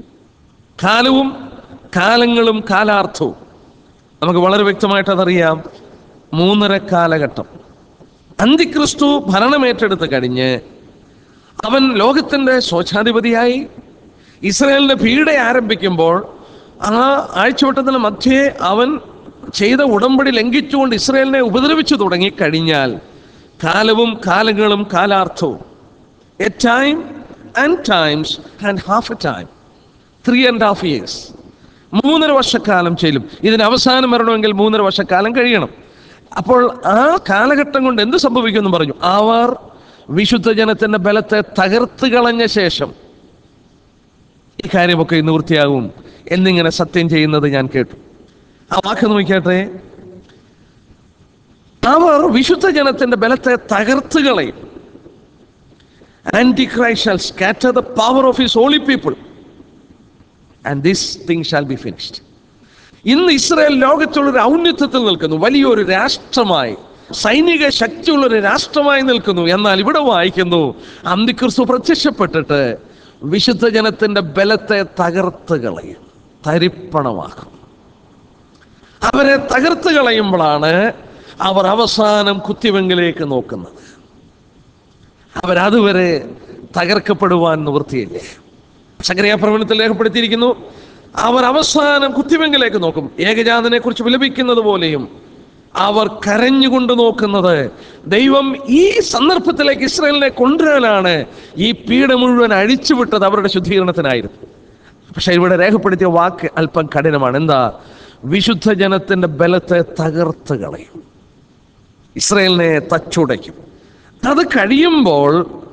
[SPEAKER 1] കാലവും കാലങ്ങളും കാലാർത്ഥവും നമുക്ക് വളരെ വ്യക്തമായിട്ട് അതറിയാം. മൂന്നര കാലഘട്ടം അന്തിക്രിസ്തു ഭരണമേറ്റെടുത്ത് കഴിഞ്ഞ് അവൻ ലോകത്തിൻ്റെ സ്വച്ഛാധിപതിയായി ഇസ്രായേലിൻ്റെ പീഡ ആരംഭിക്കുമ്പോൾ ആ ആഴ്ചവട്ടത്തിന് മധ്യേ അവൻ ചെയ്ത ഉടമ്പടി ലംഘിച്ചുകൊണ്ട് ഇസ്രായേലിനെ ഉപദ്രവിച്ചു തുടങ്ങിക്കഴിഞ്ഞാൽ കാലവും കാലങ്ങളും കാലാർത്ഥവും, a time and times and half a time, three and half years, മൂന്നര വർഷക്കാലം ചെല്ലും. ഇതിന് അവസാനം വരണമെങ്കിൽ മൂന്നര വർഷക്കാലം കഴിയണം. അപ്പോൾ ആ കാലഘട്ടം കൊണ്ട് എന്ത് സംഭവിക്കുമെന്ന് പറഞ്ഞു. അവർ വിശുദ്ധ ജനത്തിന്റെ ബലത്തെ തകർത്ത് കളഞ്ഞ ശേഷം ഈ കാര്യമൊക്കെ നിവൃത്തിയാകും എന്നിങ്ങനെ സത്യം ചെയ്യുന്നത് ഞാൻ കേട്ടു. ആ വാക്ക് നോക്കിയാട്ടെ, അവർ വിശുദ്ധ ജനത്തിന്റെ ബലത്തെ തകർത്ത് കളയും. Antichrist shall scatter the power of his holy people and this thing shall be finished. ഇന്ന് ഇസ്രായേൽ ലോകത്തുള്ളൊരു ഔന്നത്യത്തിൽ നിൽക്കുന്നു, വലിയൊരു രാഷ്ട്രമായി, സൈനിക ശക്തിയുള്ളൊരു രാഷ്ട്രമായി നിൽക്കുന്നു. എന്നാൽ ഇവിടെ വായിക്കുന്നു, അന്തിക്രിസ്തു പ്രത്യക്ഷപ്പെട്ടിട്ട് വിശുദ്ധ ജനത്തിന്റെ ബലത്തെ തകർത്ത് കളയും, തരിപ്പണമാക്കും. അവരെ തകർത്ത് കളയുമ്പോഴാണ് അവർ അവസാനം കുത്തിവെങ്കിലേക്ക് നോക്കുന്നത്. അവരതുവരെ തകർക്കപ്പെടുവാൻ നിവൃത്തിയില്ലേ. സക്കറിയാ പ്രവചനത്തിൽ രേഖപ്പെടുത്തിയിരിക്കുന്നു, അവർ അവസാനം കുത്തിവെങ്കിലേക്ക് നോക്കും. ഏകജാതനെ കുറിച്ച് വിലപിക്കുന്നത് പോലെയും അവർ കരഞ്ഞുകൊണ്ട് നോക്കുന്നത് ദൈവം ഈ സന്ദർഭത്തിലേക്ക് ഇസ്രായേലിനെ കൊണ്ടുവരാനാണ് ഈ പീഡ മുഴുവൻ അഴിച്ചുവിട്ടത്, അവരുടെ ശുദ്ധീകരണത്തിനായിരുന്നു. പക്ഷെ ഇവിടെ രേഖപ്പെടുത്തിയ വാക്ക് അല്പം കഠിനമാണ്. എന്താ? വിശുദ്ധ ജനത്തിന്റെ ബലത്തെ തകർത്ത് കളയും, ഇസ്രായേലിനെ തച്ചുടയ്ക്കും. അത് കഴിയുമ്പോൾ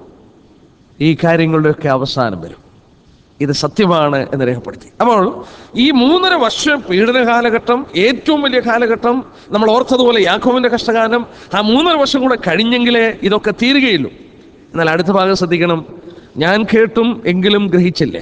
[SPEAKER 1] ഈ കാര്യങ്ങളുടെയൊക്കെ അവസാനം വരും. ഇത് സത്യമാണ് എന്ന് രേഖപ്പെടുത്തി. അപ്പോൾ ഈ മൂന്നര വർഷം പീഡന കാലഘട്ടം, ഏറ്റവും വലിയ കാലഘട്ടം, നമ്മൾ ഓർത്തതുപോലെ യാക്കോബിന്റെ കഷ്ടകാലം, ആ മൂന്നര വർഷം കൂടെ കഴിഞ്ഞെങ്കിലേ ഇതൊക്കെ തീരുകയുള്ളൂ. എന്നാൽ അടുത്ത ഭാഗം ശ്രദ്ധിക്കണം. ഞാൻ കേട്ടും എങ്കിലും ഗ്രഹിച്ചില്ല.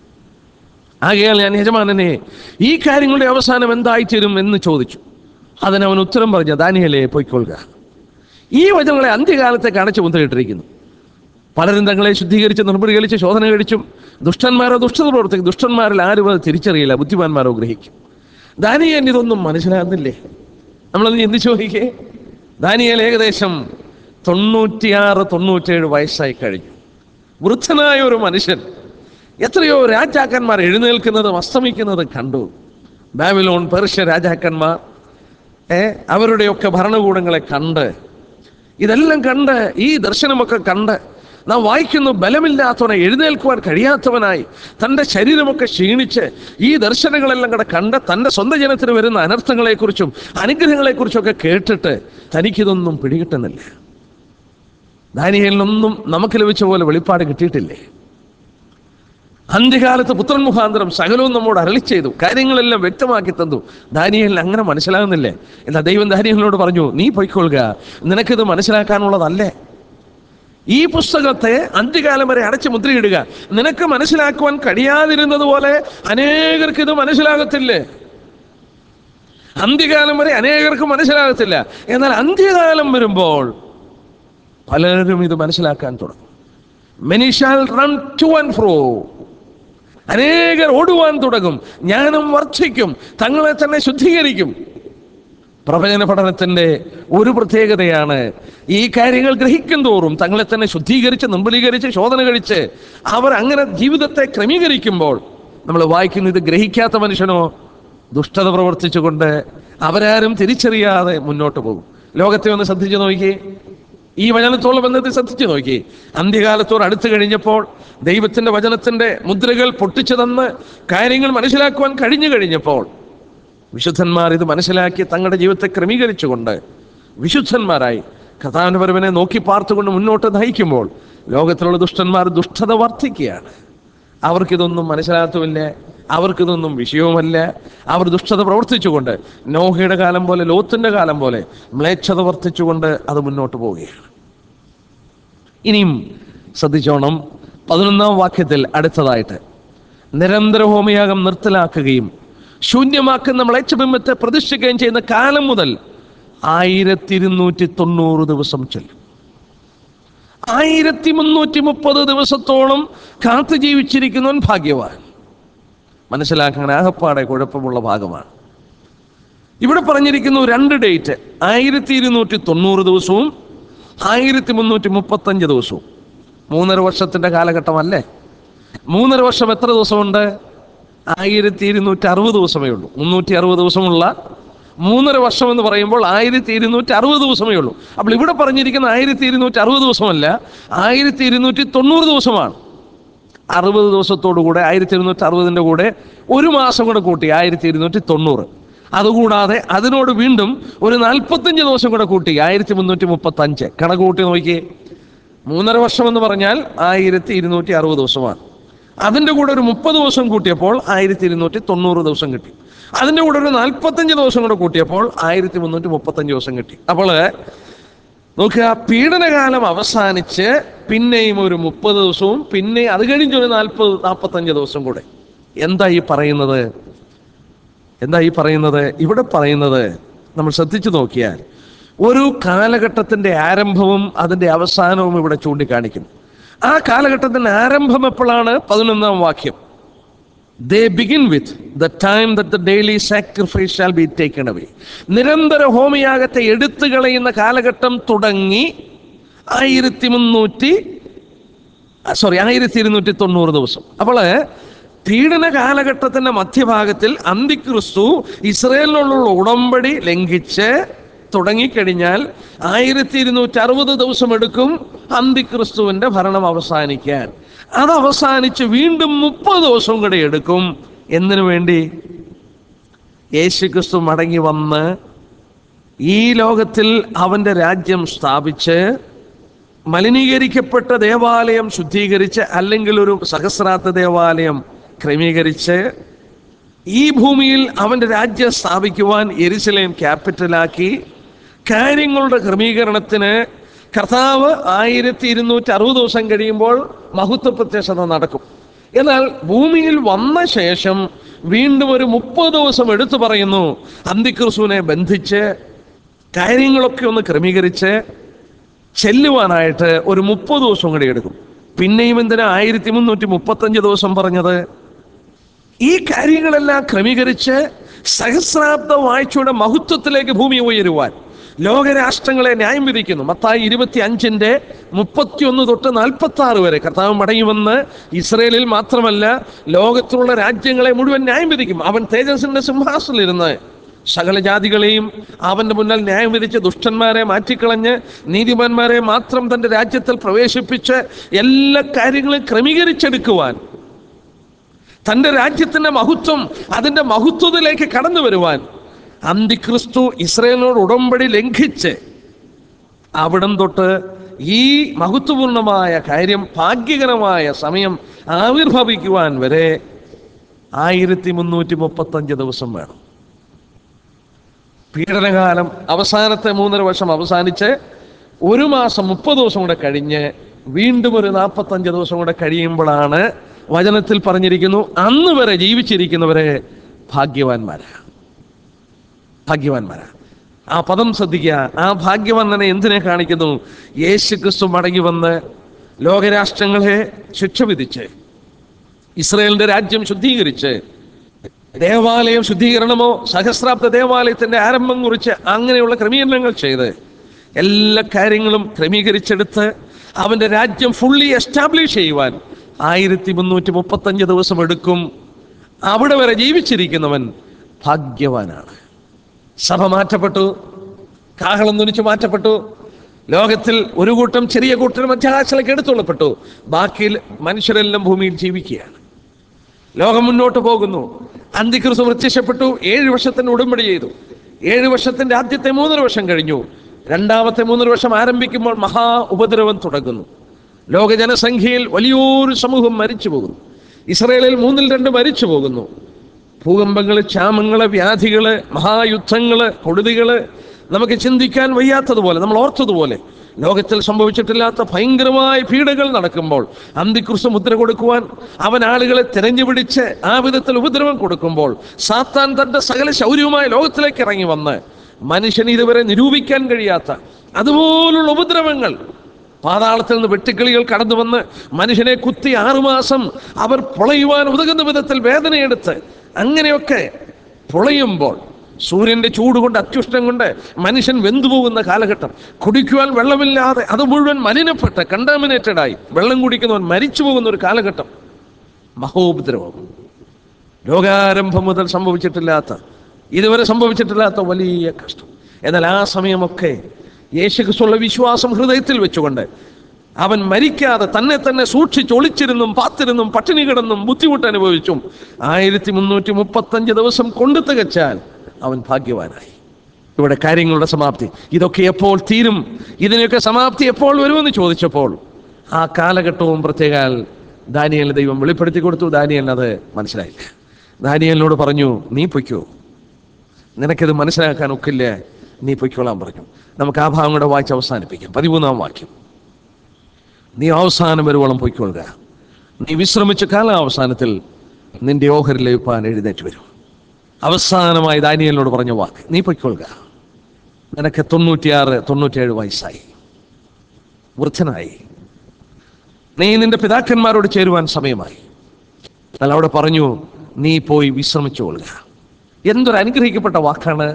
[SPEAKER 1] ആകയാൽ ഞാൻ യജമാനനെ ഈ കാര്യങ്ങളുടെ അവസാനം എന്തായിത്തീരും എന്ന് ചോദിച്ചു. അതിനവൻ ഉത്തരം പറഞ്ഞ, ദാനിയേലേ പൊയ്ക്കൊള്ളുക. ഈ വചനങ്ങളെ അന്ത്യകാലത്തേക്ക് അടച്ചു മുദ്രയിട്ടിരിക്കുന്നു. പലരും തങ്ങളെ ശുദ്ധീകരിച്ച് നിർമ്മലീകരിച്ച് ശോധന കഴിച്ചും ദുഷ്ടന്മാരോ ദുഷ്ടത പ്രവർത്തിക്കും. ദുഷ്ടന്മാരിൽ ആരും അത് തിരിച്ചറിയില്ല, ബുദ്ധിമാന്മാരോ ഗ്രഹിക്കും. ദാനിയേൽ ഇതൊന്നും മനസ്സിലാകുന്നില്ലേ? നമ്മളത് ചിന്തിച്ചു നോക്കിക്കേ. ദാനിയേൽ ഏകദേശം തൊണ്ണൂറ്റിയാറ് തൊണ്ണൂറ്റേഴ് വയസ്സായി കഴിഞ്ഞു. വൃദ്ധനായ ഒരു മനുഷ്യൻ. എത്രയോ രാജാക്കന്മാർ എഴുന്നേൽക്കുന്നതും അസ്തമിക്കുന്നതും കണ്ടു. ബാബിലോൺ, പേർഷ്യ രാജാക്കന്മാർ ഏ അവരുടെയൊക്കെ ഭരണകൂടങ്ങളെ കണ്ട്, ഇതെല്ലാം കണ്ട്, ഈ ദർശനമൊക്കെ കണ്ട് നാം വായിക്കുന്നു, ബലമില്ലാത്തവനെ, എഴുന്നേൽക്കുവാൻ കഴിയാത്തവനായി, തൻ്റെ ശരീരമൊക്കെ ക്ഷീണിച്ച് ഈ ദർശനങ്ങളെല്ലാം കൂടെ കണ്ട് തൻ്റെ സ്വന്തം ജനത്തിന് വരുന്ന അനർത്ഥങ്ങളെക്കുറിച്ചും അനുഗ്രഹങ്ങളെക്കുറിച്ചും ഒക്കെ കേട്ടിട്ട് തനിക്കിതൊന്നും പിടികിട്ടുന്നില്ല. ദാനിയേലിനൊന്നും നമുക്ക് ലഭിച്ച പോലെ വെളിപ്പാട് കിട്ടിയിട്ടില്ലേ? അന്ത്യകാലത്ത് പുത്രൻ മുഖാന്തരം സകലവും നമ്മോട് അരളി ചെയ്തു, കാര്യങ്ങളെല്ലാം വ്യക്തമാക്കി തന്നു. ദാനിയേലിന് അങ്ങനെ മനസ്സിലാകുന്നില്ലേ? എന്നാൽ ദൈവം ദാനിയേലിനോട് പറഞ്ഞു, നീ പൊയ്ക്കൊള്ളുക, നിനക്കിത് മനസ്സിലാക്കാനുള്ളതല്ലേ. ഈ പുസ്തകത്തെ അന്ത്യകാലം വരെ അടച്ചു മുദ്രയിടുക. നിനക്ക് മനസ്സിലാക്കുവാൻ കഴിയാതിരുന്നത് പോലെ അനേകർക്ക് ഇത് മനസ്സിലാകത്തില്ലേ? അന്ത്യകാലം വരെ അനേകർക്ക് മനസ്സിലാകത്തില്ല. എന്നാൽ അന്ത്യകാലം വരുമ്പോൾ പലരും ഇത് മനസ്സിലാക്കാൻ തുടങ്ങും. Many shall run to and fro. അനേകർ ഓടുവാൻ തുടങ്ങും, ജ്ഞാനം വർദ്ധിക്കും, തങ്ങളെ തന്നെ ശുദ്ധീകരിക്കും. പ്രവചന പഠനത്തിന്റെ ഒരു പ്രത്യേകതയാണ്, ഈ കാര്യങ്ങൾ ഗ്രഹിക്കും തോറും തങ്ങളെ തന്നെ ശുദ്ധീകരിച്ച് നിർമ്മലീകരിച്ച് ശോധന കഴിച്ച് അവർ അങ്ങനെ ജീവിതത്തെ ക്രമീകരിക്കുമ്പോൾ നമ്മൾ വായിക്കുന്നു, ഇത് ഗ്രഹിക്കാത്ത മനുഷ്യനോ ദുഷ്ടത പ്രവർത്തിച്ചുകൊണ്ട് അവരാരും തിരിച്ചറിയാതെ മുന്നോട്ട് പോകും. ലോകത്തെ ഒന്ന് ശ്രദ്ധിച്ചു നോക്കി, ഈ വചനത്തോളം ബന്ധത്തിൽ ശ്രദ്ധിച്ചു നോക്കി. അന്ത്യകാലത്തോട് അടുത്ത് കഴിഞ്ഞപ്പോൾ ദൈവത്തിന്റെ വചനത്തിന്റെ മുദ്രകൾ പൊട്ടിച്ചു തന്ന് കാര്യങ്ങൾ മനസ്സിലാക്കുവാൻ കഴിഞ്ഞു കഴിഞ്ഞപ്പോൾ വിശുദ്ധന്മാർ ഇത് മനസ്സിലാക്കി തങ്ങളുടെ ജീവിതത്തെ ക്രമീകരിച്ചുകൊണ്ട് വിശുദ്ധന്മാരായി കർത്താവിന്റെ വരവിനെ നോക്കി പാർത്തുകൊണ്ട് മുന്നോട്ട് നയിക്കുമ്പോൾ ലോകത്തിലുള്ള ദുഷ്ടന്മാർ ദുഷ്ടത വർദ്ധിക്കുകയാണ്. അവർക്കിതൊന്നും മനസ്സിലാകത്തുമില്ല, അവർക്കിതൊന്നും വിഷയവുമല്ല. അവർ ദുഷ്ടത പ്രവർത്തിച്ചുകൊണ്ട് നോഹയുടെ കാലം പോലെ, ലോത്തിന്റെ കാലം പോലെ മ്ലേച്ഛത വർദ്ധിച്ചുകൊണ്ട് അത് മുന്നോട്ട് പോവുകയാണ്. ഇനിയും ശ്രദ്ധിച്ചോണം, പതിനൊന്നാം വാക്യത്തിൽ അടുത്തതായിട്ട്, നിരന്തര ഹോമയാഗം നിർത്തലാക്കുകയും ശൂന്യമാക്കുന്ന മ്ലേച്ഛബിംബത്തെ പ്രതിഷ്ഠിക്കുകയും ചെയ്യുന്ന കാലം മുതൽ ആയിരത്തി ഇരുന്നൂറ്റി തൊണ്ണൂറ് ദിവസം ചെല്ലും. ആയിരത്തി മുന്നൂറ്റി മുപ്പത് ദിവസത്തോളം കാത്തു ജീവിച്ചിരിക്കുന്നവൻ ഭാഗ്യവാൻ. മനസ്സിലാക്കാൻ ആകപ്പാടെ കുഴപ്പമുള്ള ഭാഗമാണ്. ഇവിടെ പറഞ്ഞിരിക്കുന്നു രണ്ട് ഡേറ്റ്, ആയിരത്തി ഇരുന്നൂറ്റി തൊണ്ണൂറ് ദിവസവും ആയിരത്തി മുന്നൂറ്റി മുപ്പത്തഞ്ച് ദിവസവും. മൂന്നര വർഷത്തിന്റെ കാലഘട്ടമല്ലേ? മൂന്നര വർഷം എത്ര ദിവസമുണ്ട്? ആയിരത്തി ഇരുന്നൂറ്റി അറുപത് ദിവസമേ ഉള്ളൂ. മുന്നൂറ്റി അറുപത് ദിവസമുള്ള മൂന്നര വർഷം എന്ന് പറയുമ്പോൾ ആയിരത്തി ഇരുന്നൂറ്റി അറുപത് ദിവസമേ ഉള്ളൂ. അപ്പോൾ ഇവിടെ പറഞ്ഞിരിക്കുന്ന ആയിരത്തി ഇരുന്നൂറ്റി അറുപത് ദിവസമല്ല, ആയിരത്തി ഇരുന്നൂറ്റി തൊണ്ണൂറ് ദിവസമാണ്. അറുപത് ദിവസത്തോടു കൂടെ ആയിരത്തി ഇരുന്നൂറ്റി അറുപതിൻ്റെ കൂടെ ഒരു മാസം കൂടെ കൂട്ടി ആയിരത്തി ഇരുന്നൂറ്റി തൊണ്ണൂറ്. അതുകൂടാതെ അതിനോട് വീണ്ടും ഒരു നാൽപ്പത്തഞ്ച് ദിവസം കൂടെ കൂട്ടി ആയിരത്തി മുന്നൂറ്റി മുപ്പത്തി അഞ്ച് കണക്ക് കൂട്ടി നോക്കിയേ. മൂന്നര വർഷം എന്ന് പറഞ്ഞാൽ ആയിരത്തി ഇരുന്നൂറ്റി അറുപത് ദിവസമാണ്. അതിൻ്റെ കൂടെ ഒരു മുപ്പത് ദിവസം കൂട്ടിയപ്പോൾ ആയിരത്തി ഇരുന്നൂറ്റി തൊണ്ണൂറ് ദിവസം കിട്ടി. അതിൻ്റെ കൂടെ ഒരു നാൽപ്പത്തഞ്ച് ദിവസം കൂടെ കൂട്ടിയപ്പോൾ ആയിരത്തി മുന്നൂറ്റി മുപ്പത്തഞ്ച് ദിവസം കിട്ടി. അപ്പോൾ നോക്കുക, പീഡനകാലം അവസാനിച്ച് പിന്നെയും ഒരു മുപ്പത് ദിവസവും പിന്നെ അത് കഴിഞ്ഞൊരു നാൽപ്പത് നാൽപ്പത്തഞ്ച് ദിവസം കൂടെ. എന്താ ഈ പറയുന്നത്? എന്താ ഈ പറയുന്നത്? ഇവിടെ പറയുന്നത് നമ്മൾ ശ്രദ്ധിച്ചു നോക്കിയാൽ ഒരു കാലഘട്ടത്തിൻ്റെ ആരംഭവും അതിൻ്റെ അവസാനവും ഇവിടെ ചൂണ്ടിക്കാണിക്കുന്നു. ആ കാലഘട്ടത്തിൻ്റെ ആരംഭം എപ്പോഴാണ്? പതിനൊന്നാം വാക്യം. They begin with the time that the daily sacrifice shall be taken away. നിരന്തര ഹോമയാഗത്തെ എടുത്തു കളയുന്ന കാലഘട്ടം തുടങ്ങി ആയിരത്തി മുന്നൂറ്റി സോറി ആയിരത്തി ഇരുന്നൂറ്റി തൊണ്ണൂറ് ദിവസം. അപ്പോൾ പീഡന കാലഘട്ടത്തിന്റെ മധ്യഭാഗത്തിൽ അന്തിക്രിസ്തു ഇസ്രായേലിനോടുള്ള ഉടമ്പടി ലംഘിച്ച് തുടങ്ങിക്കഴിഞ്ഞാൽ ആയിരത്തി ഇരുന്നൂറ്റി അറുപത് ദിവസം എടുക്കും അന്തിക്രിസ്തുവിന്റെ ഭരണം അവസാനിക്കാൻ. അത് അവസാനിച്ച് വീണ്ടും മുപ്പത് ദിവസം കൂടെ എടുക്കും. എന്തിനു വേണ്ടി? യേശുക്രിസ്തു മടങ്ങി വന്ന് ഈ ലോകത്തിൽ അവൻ്റെ രാജ്യം സ്ഥാപിച്ച് മലിനീകരിക്കപ്പെട്ട ദേവാലയം ശുദ്ധീകരിച്ച്, അല്ലെങ്കിൽ ഒരു സഹസ്രാബ്ദ ദേവാലയം ക്രമീകരിച്ച് ഈ ഭൂമിയിൽ അവൻ്റെ രാജ്യം സ്ഥാപിക്കുവാൻ യെരുശലേം ക്യാപിറ്റലാക്കി കാര്യങ്ങളുടെ ക്രമീകരണത്തിന് കർത്താവ് ആയിരത്തി ഇരുന്നൂറ്റി അറുപത് ദിവസം കഴിയുമ്പോൾ മഹത്വ പ്രത്യക്ഷത നടക്കും. എന്നാൽ ഭൂമിയിൽ വന്ന ശേഷം വീണ്ടും ഒരു മുപ്പത് ദിവസം എടുത്തു പറയുന്നു അന്തിക്രിസ്തുവിനെ ബന്ധിച്ച് കാര്യങ്ങളൊക്കെ ഒന്ന് ക്രമീകരിച്ച് ചെല്ലുവാനായിട്ട് ഒരു മുപ്പത് ദിവസം കൂടി എടുക്കും. പിന്നെയും എന്തിനാ ആയിരത്തി മുന്നൂറ്റി മുപ്പത്തഞ്ച് ദിവസം പറഞ്ഞത്? ഈ കാര്യങ്ങളെല്ലാം ക്രമീകരിച്ച് സഹസ്രാബ്ദ വാഴ്ചയുടെ മഹത്വത്തിലേക്ക് ഭൂമി ഉയരുവാൻ ലോകരാഷ്ട്രങ്ങളെ ന്യായം വിധിക്കുന്നു. മത്തായി ഇരുപത്തി അഞ്ചിന്റെ മുപ്പത്തി ഒന്ന് തൊട്ട് നാൽപ്പത്തി ആറ് വരെ കർത്താവ് മടങ്ങി വന്ന് ഇസ്രയേലിൽ മാത്രമല്ല ലോകത്തിലുള്ള രാജ്യങ്ങളെ മുഴുവൻ ന്യായം വിധിക്കും. അവൻ തേജസ്സിന്റെ സിംഹാസനത്തിലിരുന്ന് സകല ജാതികളെയും അവന്റെ മുന്നിൽ ന്യായം വിധിച്ച് ദുഷ്ടന്മാരെ മാറ്റിക്കളഞ്ഞ് നീതിമാന്മാരെ മാത്രം തൻ്റെ രാജ്യത്തിൽ പ്രവേശിപ്പിച്ച് എല്ലാ കാര്യങ്ങളും ക്രമീകരിച്ചെടുക്കുവാൻ, തൻ്റെ രാജ്യത്തിൻ്റെ മഹത്വം അതിൻ്റെ മഹത്വത്തിലേക്ക് കടന്നു വരുവാൻ അന്തിക്രിസ്തു ഇസ്രായേലിനോട് ഉടമ്പടി ലംഘിച്ച് അവിടം തൊട്ട് ഈ മഹത്വപൂർണമായ കാര്യം, ഭാഗ്യകരമായ സമയം ആവിർഭവിക്കുവാൻ വരെ ആയിരത്തി മുന്നൂറ്റി മുപ്പത്തഞ്ച് ദിവസം വേണം. പീഡനകാലം അവസാനത്തെ മൂന്നര വർഷം അവസാനിച്ച് ഒരു മാസം മുപ്പത് ദിവസം കൂടെ കഴിഞ്ഞ് വീണ്ടും ഒരു നാൽപ്പത്തഞ്ച് ദിവസം കൂടെ കഴിയുമ്പോഴാണ് വചനത്തിൽ പറഞ്ഞിരിക്കുന്നു അന്ന് വരെ ജീവിച്ചിരിക്കുന്നവരെ ഭാഗ്യവാന്മാരാ ഭാഗ്യവാന്മാരാ ആ പദം ശ്രദ്ധിക്കുക. ആ ഭാഗ്യവാൻ എന്തിനെ കാണിക്കുന്നു? യേശു ക്രിസ്തു മടങ്ങി വന്ന് ലോകരാഷ്ട്രങ്ങളെ ശിക്ഷ വിധിച്ച് ഇസ്രായേലിന്റെ രാജ്യം ശുദ്ധീകരിച്ച് ദേവാലയം ശുദ്ധീകരണമോ സഹസ്രാബ്ദ ദേവാലയത്തിന്റെ ആരംഭം കുറിച്ച് അങ്ങനെയുള്ള ക്രമീകരണങ്ങൾ ചെയ്ത് എല്ലാ കാര്യങ്ങളും ക്രമീകരിച്ചെടുത്ത് അവന്റെ രാജ്യം ഫുള്ളി എസ്റ്റാബ്ലിഷ് ചെയ്യുവാൻ ആയിരത്തി മുന്നൂറ്റി മുപ്പത്തഞ്ച് ദിവസം എടുക്കും. അവിടെ വരെ ജീവിച്ചിരിക്കുന്നവൻ ഭാഗ്യവാനാണ്. സഭ മാറ്റപ്പെട്ടു, കാഹളം ധ്വനിച്ചു മാറ്റപ്പെട്ടു. ലോകത്തിൽ ഒരു കൂട്ടം ചെറിയ കൂട്ടം മധ്യാകാശത്തിലേക്ക് എടുത്തുള്ളപ്പെട്ടു. ബാക്കി മനുഷ്യരെല്ലാം ഭൂമിയിൽ ജീവിക്കുകയാണ്. ലോകം മുന്നോട്ട് പോകുന്നു. അന്തിക്രിസ്തു പ്രത്യക്ഷപ്പെട്ടു. ഏഴ് വർഷത്തിന് ഉടമ്പടി ചെയ്തു. ഏഴ് വർഷത്തിന്റെ ആദ്യത്തെ മൂന്നര വർഷം കഴിഞ്ഞു. രണ്ടാമത്തെ മൂന്നര വർഷം ആരംഭിക്കുമ്പോൾ മഹാ ഉപദ്രവം തുടങ്ങുന്നു. ലോക ജനസംഖ്യയിൽ വലിയൊരു സമൂഹം മരിച്ചു പോകുന്നു. ഇസ്രായേലിൽ മൂന്നിൽ രണ്ട് മരിച്ചു പോകുന്നു. ഭൂകമ്പങ്ങള്, ക്ഷാമങ്ങള്, വ്യാധികള്, മഹായുദ്ധങ്ങള്, കൊടുതികള്, നമുക്ക് ചിന്തിക്കാൻ വയ്യാത്തതുപോലെ, നമ്മൾ ഓർത്തതുപോലെ ലോകത്തിൽ സംഭവിച്ചിട്ടില്ലാത്ത ഭയങ്കരമായ പീഡകൾ നടക്കുമ്പോൾ അന്തിക്രിസ്തു മുദ്ര കൊടുക്കുവാൻ അവൻ ആളുകളെ തിരഞ്ഞുപിടിച്ച് ആ വിധത്തിൽ ഉപദ്രവം കൊടുക്കുമ്പോൾ സാത്താൻ തന്റെ സകല ശൗര്യവുമായി ലോകത്തിലേക്ക് ഇറങ്ങി വന്ന് മനുഷ്യന് ഇതുവരെ നിരൂപിക്കാൻ കഴിയാത്ത അതുപോലുള്ള ഉപദ്രവങ്ങൾ, പാതാളത്തിൽ നിന്ന് വെട്ടുക്കിളികൾ കടന്നു വന്ന് മനുഷ്യനെ കുത്തി ആറുമാസം അവർ പൊളയുവാൻ ഉതകുന്ന വിധത്തിൽ വേദനയെടുത്ത് അങ്ങനെയൊക്കെ പൊളയുമ്പോൾ സൂര്യന്റെ ചൂട് കൊണ്ട്, അത്യുഷ്ണം കൊണ്ട് മനുഷ്യൻ വെന്തുപോകുന്ന കാലഘട്ടം, കുടിക്കുവാൻ വെള്ളമില്ലാതെ അത് മുഴുവൻ മലിനപ്പെട്ട് കണ്ടാമിനേറ്റഡ് ആയി വെള്ളം കുടിക്കുന്നവൻ മരിച്ചു പോകുന്ന ഒരു കാലഘട്ടം, മഹോപദ്രവം, ലോകാരംഭം മുതൽ സംഭവിച്ചിട്ടില്ലാത്ത, ഇതുവരെ സംഭവിച്ചിട്ടില്ലാത്ത വലിയ കഷ്ടം. എന്നാൽ ആ സമയമൊക്കെ യേശുക്രിസ്തുവിലുള്ള വിശ്വാസം ഹൃദയത്തിൽ വെച്ചുകൊണ്ട് അവൻ മരിക്കാതെ തന്നെ തന്നെ സൂക്ഷിച്ച് ഒളിച്ചിരുന്നും പാത്തിരുന്നും പട്ടിണി കിടന്നും ബുദ്ധിമുട്ട് അനുഭവിച്ചും ആയിരത്തി മുന്നൂറ്റി മുപ്പത്തഞ്ച് ദിവസം കൊണ്ട് തികച്ചാൽ അവൻ ഭാഗ്യവാനായി. ഇവിടെ കാര്യങ്ങളുടെ സമാപ്തി. ഇതൊക്കെ എപ്പോൾ തീരും, ഇതിനൊക്കെ സമാപ്തി എപ്പോൾ വരുമെന്ന് ചോദിച്ചപ്പോൾ ആ കാലഘട്ടവും പ്രത്യേകാൽ ദാനിയേലിന് ദൈവം വെളിപ്പെടുത്തി കൊടുത്തു. ദാനിയേലിന് അത് മനസ്സിലായില്ല. ദാനിയേലിനോട് പറഞ്ഞു, നീ പൊയ്ക്കോ, നിനക്കിത് മനസ്സിലാക്കാൻ ഒക്കില്ല, നീ പൊയ്ക്കോളാൻ പറഞ്ഞു. നമുക്ക് ആ ഭാഗം കൂടെ വായിച്ച് അവസാനിപ്പിക്കാം. പതിമൂന്നാം വാക്യം. നീ അവസാനം വരുവോളം പൊയ്ക്കൊള്ളുക, നീ വിശ്രമിച്ച കാലാവസാനത്തിൽ നിന്റെ ഓഹരി ലഭിപ്പാൻ എഴുന്നേറ്റ് വരും. അവസാനമായി ദാനിയേലിനോട് പറഞ്ഞ വാക്ക്, നീ പൊയ്ക്കൊള്ളുക. നിനക്ക് തൊണ്ണൂറ്റിയാറ് തൊണ്ണൂറ്റിയേഴ് വയസ്സായി, വൃദ്ധനായി, നീ നിന്റെ പിതാക്കന്മാരോട് ചേരുവാൻ സമയമായി. എന്നാൽ അവിടെ പറഞ്ഞു, നീ പോയി വിശ്രമിച്ചുകൊള്ളുക. എന്തൊരു അനുഗ്രഹിക്കപ്പെട്ട വാക്കാണ്.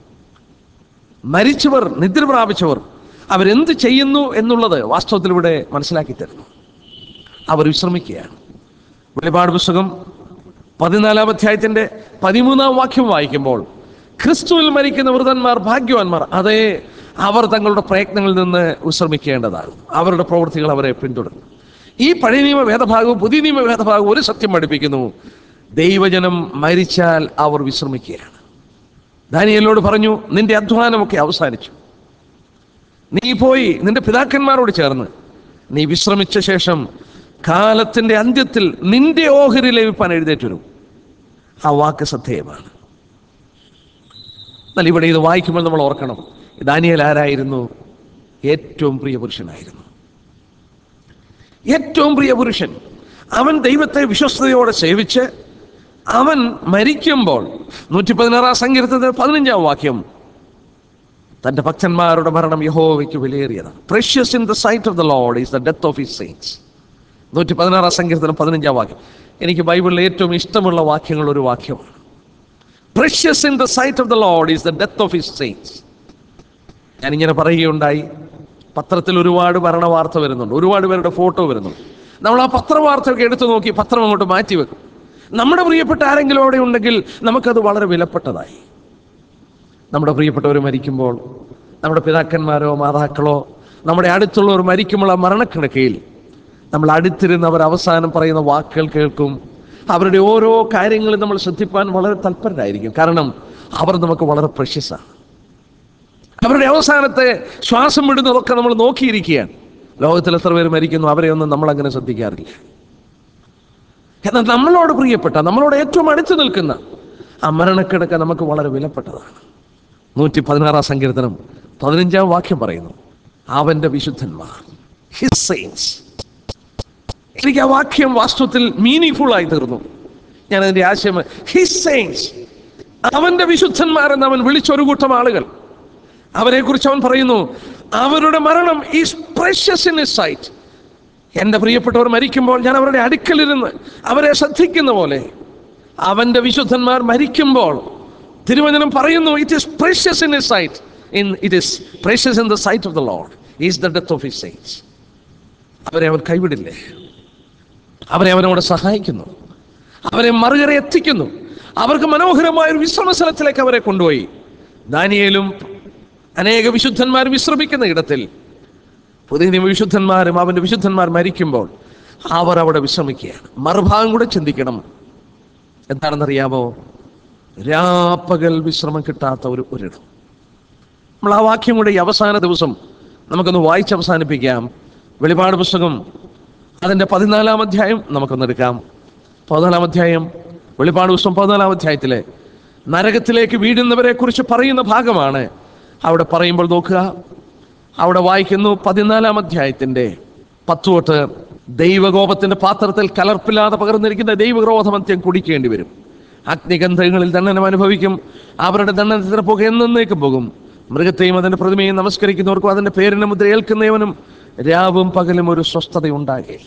[SPEAKER 1] മരിച്ചവർ, നിദ്ര പ്രാപിച്ചവർ അവരെന്ത് ചെയ്യുന്നു എന്നുള്ളത് വാസ്തവത്തിൽ ഇവിടെ മനസ്സിലാക്കി തരുന്നു. അവർ വിശ്രമിക്കുകയാണ്. വെളിപാട് പുസ്തകം പതിനാലാം അധ്യായത്തിന്റെ പതിമൂന്നാം വാക്യം വായിക്കുമ്പോൾ, ക്രിസ്തുവിൽ മരിക്കുന്ന വൃതന്മാർ ഭാഗ്യവാന്മാർ. അതേ, അവർ തങ്ങളുടെ പ്രയത്നങ്ങളിൽ നിന്ന് വിശ്രമിക്കേണ്ടതാണ്. അവരുടെ പ്രവൃത്തികൾ അവരെ പിന്തുടരും. ഈ പഴയ നിയമ വേദഭാഗവും പുതിയ നിയമ വേദഭാഗവും ഒരു സത്യം പഠിപ്പിക്കുന്നു: ദൈവജനം മരിച്ചാൽ അവർ വിശ്രമിക്കുകയാണ്. ദാനിയേലിനോട് പറഞ്ഞു, നിന്റെ അധ്വാനമൊക്കെ അവസാനിച്ചു, നീ പോയി നിന്റെ പിതാക്കന്മാരോട് ചേർന്ന് നീ വിശ്രമിച്ച ശേഷം കാലത്തിന്റെ അന്ത്യത്തിൽ നിന്റെ ഓഹരി ലഭിപ്പാൻ എഴുന്നേറ്റ് വരും. ആ വാക്ക് ശ്രദ്ധേയമാണ്. എന്നാൽ ഇവിടെ ഇത് വായിക്കുമ്പോൾ നമ്മൾ ഓർക്കണം, ദാനിയേൽ ആരായിരുന്നു? ഏറ്റവും പ്രിയ പുരുഷനായിരുന്നു. ഏറ്റവും പ്രിയ പുരുഷൻ. അവൻ ദൈവത്തെ വിശ്വസ്തയോടെ സേവിച്ച് അവൻ മരിക്കുമ്പോൾ നൂറ്റി പതിനാറാം സങ്കീർത്തനത്തിൽ പതിനഞ്ചാം വാക്യം, തന്റെ ഭക്തന്മാരുടെ മരണം യഹോവയ്ക്ക് വിലയേറിയതാണ്. Precious in the sight of the Lord is the death of his saints. നൂറ്റി പതിനാറാം സങ്കീർത്തനം പതിനഞ്ചാം വാക്യം എനിക്ക് ബൈബിളിലെ ഏറ്റവും ഇഷ്ടമുള്ള വാക്യങ്ങൾ ഒരു വാക്യമാണ്. Precious in the sight of the Lord is the death of his saints. ഞാനിങ്ങനെ പറയുകയുണ്ടായി, പത്രത്തിൽ ഒരുപാട് മരണ വാർത്ത വരുന്നുണ്ട്, ഒരുപാട് പേരുടെ ഫോട്ടോ വരുന്നുണ്ട്. നമ്മൾ ആ പത്രവാർത്തയൊക്കെ എടുത്തു നോക്കി പത്രം അങ്ങോട്ട് മാറ്റി വെക്കും. നമ്മുടെ പ്രിയപ്പെട്ട ആരെങ്കിലും അവിടെ ഉണ്ടെങ്കിൽ നമുക്കത് വളരെ വിലപ്പെട്ടതായി. നമ്മുടെ പ്രിയപ്പെട്ടവർ മരിക്കുമ്പോൾ, നമ്മുടെ പിതാക്കന്മാരോ മാതാക്കളോ നമ്മുടെ അടുത്തുള്ളവർ മരിക്കുമ്പോൾ ആ മരണക്കിടക്കയിൽ നമ്മൾ അടുത്തിരുന്ന് അവർ അവസാനം പറയുന്ന വാക്കുകൾ കേൾക്കും. അവരുടെ ഓരോ കാര്യങ്ങളും നമ്മൾ ശ്രദ്ധിപ്പാൻ വളരെ തൽപരരായിരിക്കും. കാരണം അവർ നമുക്ക് വളരെ പ്രഷ്യസാണ്. അവരുടെ അവസാനത്തെ ശ്വാസം വിടുന്നതൊക്കെ നമ്മൾ നോക്കിയിരിക്കുകയാണ്. ലോകത്തിൽ എത്ര പേര് മരിക്കുന്നു, അവരെ ഒന്നും നമ്മളങ്ങനെ ശ്രദ്ധിക്കാറില്ല. എന്നാൽ നമ്മളോട് പ്രിയപ്പെട്ട, നമ്മളോട് ഏറ്റവും അടുത്ത് നിൽക്കുന്ന ആ മരണക്കിടക്ക നമുക്ക് വളരെ വിലപ്പെട്ടതാണ്. നൂറ്റി പതിനാറാം സങ്കീർത്തനം പതിനഞ്ചാം വാക്യം പറയുന്നു, അവന്റെ വിശുദ്ധന്മാർ, ഹിസ് സെയിന്റ്സ്. എനിക്ക് ആ വാക്യം വാസ്തവത്തിൽ മീനിങ് ഫുൾ ആയി തീർന്നു. ഞാൻ അതിന്റെ ആശയം, ഹിസ് സെയിന്റ്സ്, അവന്റെ വിശുദ്ധന്മാരെന്ന് അവൻ വിളിച്ചൊരു കൂട്ടം ആളുകൾ. അവരെ കുറിച്ച് അവൻ പറയുന്നു, അവരുടെ മരണം is precious in his sight. എൻ്റെ പ്രിയപ്പെട്ടവർ മരിക്കുമ്പോൾ ഞാൻ അവരുടെ അടുക്കലിരുന്ന് അവരെ ശ്രദ്ധിക്കുന്ന പോലെ അവന്റെ വിശുദ്ധന്മാർ മരിക്കുമ്പോൾ തിരുവചനം പറയുന്നു, it is precious in his sight, in it is precious in the sight of the Lord is the death of his saints. അവരെ അവൻ കൈവിടില്ലേ, അവരെ അവനോട് സഹായിക്കുന്നു, അവരെ മറുകര എത്തിക്കുന്നു, അവർക്ക് മനോഹരമായ ഒരു വിശ്രമ സ്ഥലത്തിലേക്ക് അവരെ കൊണ്ടുപോയി. ദാനിയേലും അനേക വിശുദ്ധന്മാർ വിശ്രമിക്കുന്ന ഇടത്തിൽ പുതിയ നിയമ വിശുദ്ധന്മാരും അവന്റെ വിശുദ്ധന്മാർ മരിക്കുമ്പോൾ അവർ അവിടെ വിശ്രമിക്കുകയാണ്. മറുഭാഗം കൂടെ ചിന്തിക്കണം. എന്താണെന്നറിയാമോ? രാപ്പകൽ വിശ്രമം കിട്ടാത്ത ഒരു ഒരിടം. നമ്മൾ ആ വാക്യം കൂടെ ഈ അവസാന ദിവസം നമുക്കൊന്ന് വായിച്ച് അവസാനിപ്പിക്കാം. വെളിപാട് പുസ്തകം അതിൻ്റെ പതിനാലാം അധ്യായം നമുക്കൊന്നെടുക്കാം. പതിനാലാം അധ്യായം, വെളിപാട് പുസ്തകം പതിനാലാം അധ്യായത്തിലെ നരകത്തിലേക്ക് വീഴുന്നവരെ കുറിച്ച് പറയുന്ന ഭാഗമാണ്. അവിടെ പറയുമ്പോൾ നോക്കുക, അവിടെ വായിക്കുന്നു പതിനാലാം അധ്യായത്തിന്റെ പത്ത് തൊട്ട്, ദൈവകോപത്തിന്റെ പാത്രത്തിൽ കലർപ്പില്ലാതെ പകർന്നിരിക്കുന്ന ദൈവക്രോധമത്യം കുടിക്കേണ്ടി വരും. അഗ്നിഗന്ധങ്ങളിൽ ദണ്ഡനം അനുഭവിക്കും. അവരുടെ ദണ്ഡനത്തിന് പുക എന്നേക്കും പോകും. മൃഗത്തെയും അതിന്റെ പ്രതിമയും നമസ്കരിക്കുന്നവർക്കും അതിന്റെ പേരിന് മുദ്ര ഏൽക്കുന്നവനും രാവും പകലും ഒരു സ്വസ്ഥത ഉണ്ടാകില്ല.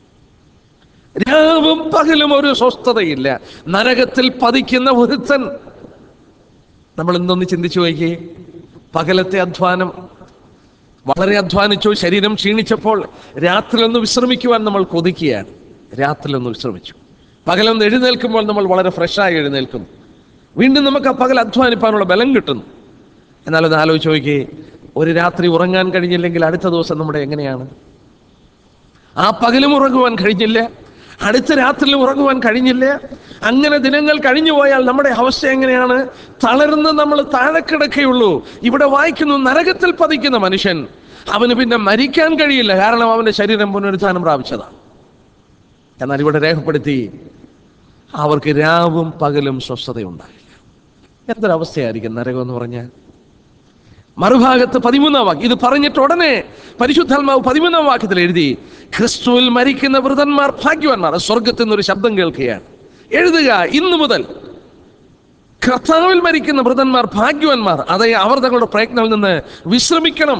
[SPEAKER 1] രാവും പകലും ഒരു സ്വസ്ഥതയില്ല. നരകത്തിൽ പതിക്കുന്ന ഒരുത്തൻ. നമ്മൾ എന്തൊന്ന് ചിന്തിച്ചു നോക്കിയേ. പകലത്തെ അധ്വാനം, വളരെ അധ്വാനിച്ചു, ശരീരം ക്ഷീണിച്ചപ്പോൾ രാത്രിയിലൊന്ന് വിശ്രമിക്കുവാൻ നമ്മൾ കൊതിക്കുകയാണ്. രാത്രിയിലൊന്ന് വിശ്രമിച്ചു. പകലൊന്ന് എഴുന്നേൽക്കുമ്പോൾ നമ്മൾ വളരെ ഫ്രഷായി എഴുന്നേൽക്കുന്നു. വീണ്ടും നമുക്ക് ആ പകൽ അധ്വാനിപ്പാനുള്ള ബലം കിട്ടുന്നു. എന്നാലൊന്ന് ആലോചിച്ച് നോക്കിയേ, ഒരു രാത്രി ഉറങ്ങാൻ കഴിഞ്ഞില്ലെങ്കിൽ അടുത്ത ദിവസം നമ്മുടെ എങ്ങനെയാണ്? ആ പകലും ഉറങ്ങുവാൻ കഴിഞ്ഞില്ല, അടുത്ത രാത്രിയിൽ ഉറങ്ങുവാൻ കഴിഞ്ഞില്ല. അങ്ങനെ ദിനങ്ങൾ കഴിഞ്ഞു പോയാൽ നമ്മുടെ അവസ്ഥ എങ്ങനെയാണ്? തളർന്ന് നമ്മൾ താഴെ കിടക്കുകയുള്ളൂ. ഇവിടെ വായിക്കുന്നു, നരകത്തിൽ പതിക്കുന്ന മനുഷ്യൻ, അവന് പിന്നെ മരിക്കാൻ കഴിയില്ല, കാരണം അവന്റെ ശരീരം പുനരുത്ഥാനം പ്രാപിച്ചതാണ്. എന്നാൽ ഇവിടെ രേഖപ്പെടുത്തി, അവർക്ക് രാവും പകലും സ്വസ്ഥതയുണ്ടായില്ല. എന്തൊരവസ്ഥയായിരിക്കും നരകം എന്ന് പറഞ്ഞാൽ. മറുഭാഗത്ത് പതിമൂന്നാം വാക്യം ഇത് പറഞ്ഞിട്ട് ഉടനെ പരിശുദ്ധാത്മാവ് പതിമൂന്നാം വാക്യത്തിൽ എഴുതി, ക്രിസ്തുവിൽ മരിക്കുന്ന വൃതന്മാർ ഭാഗ്യവാന്മാർ. സ്വർഗത്തിൽ നിന്നൊരു ശബ്ദം കേൾക്കുകയാണ്, എഴുതുക ഇന്നു മുതൽ കർത്താവിൽ മരിക്കുന്ന വൃതന്മാർ ഭാഗ്യവാന്മാർ, അതെ, അവർ തങ്ങളുടെ പ്രയത്നത്തിൽ നിന്ന് വിശ്രമിക്കണം.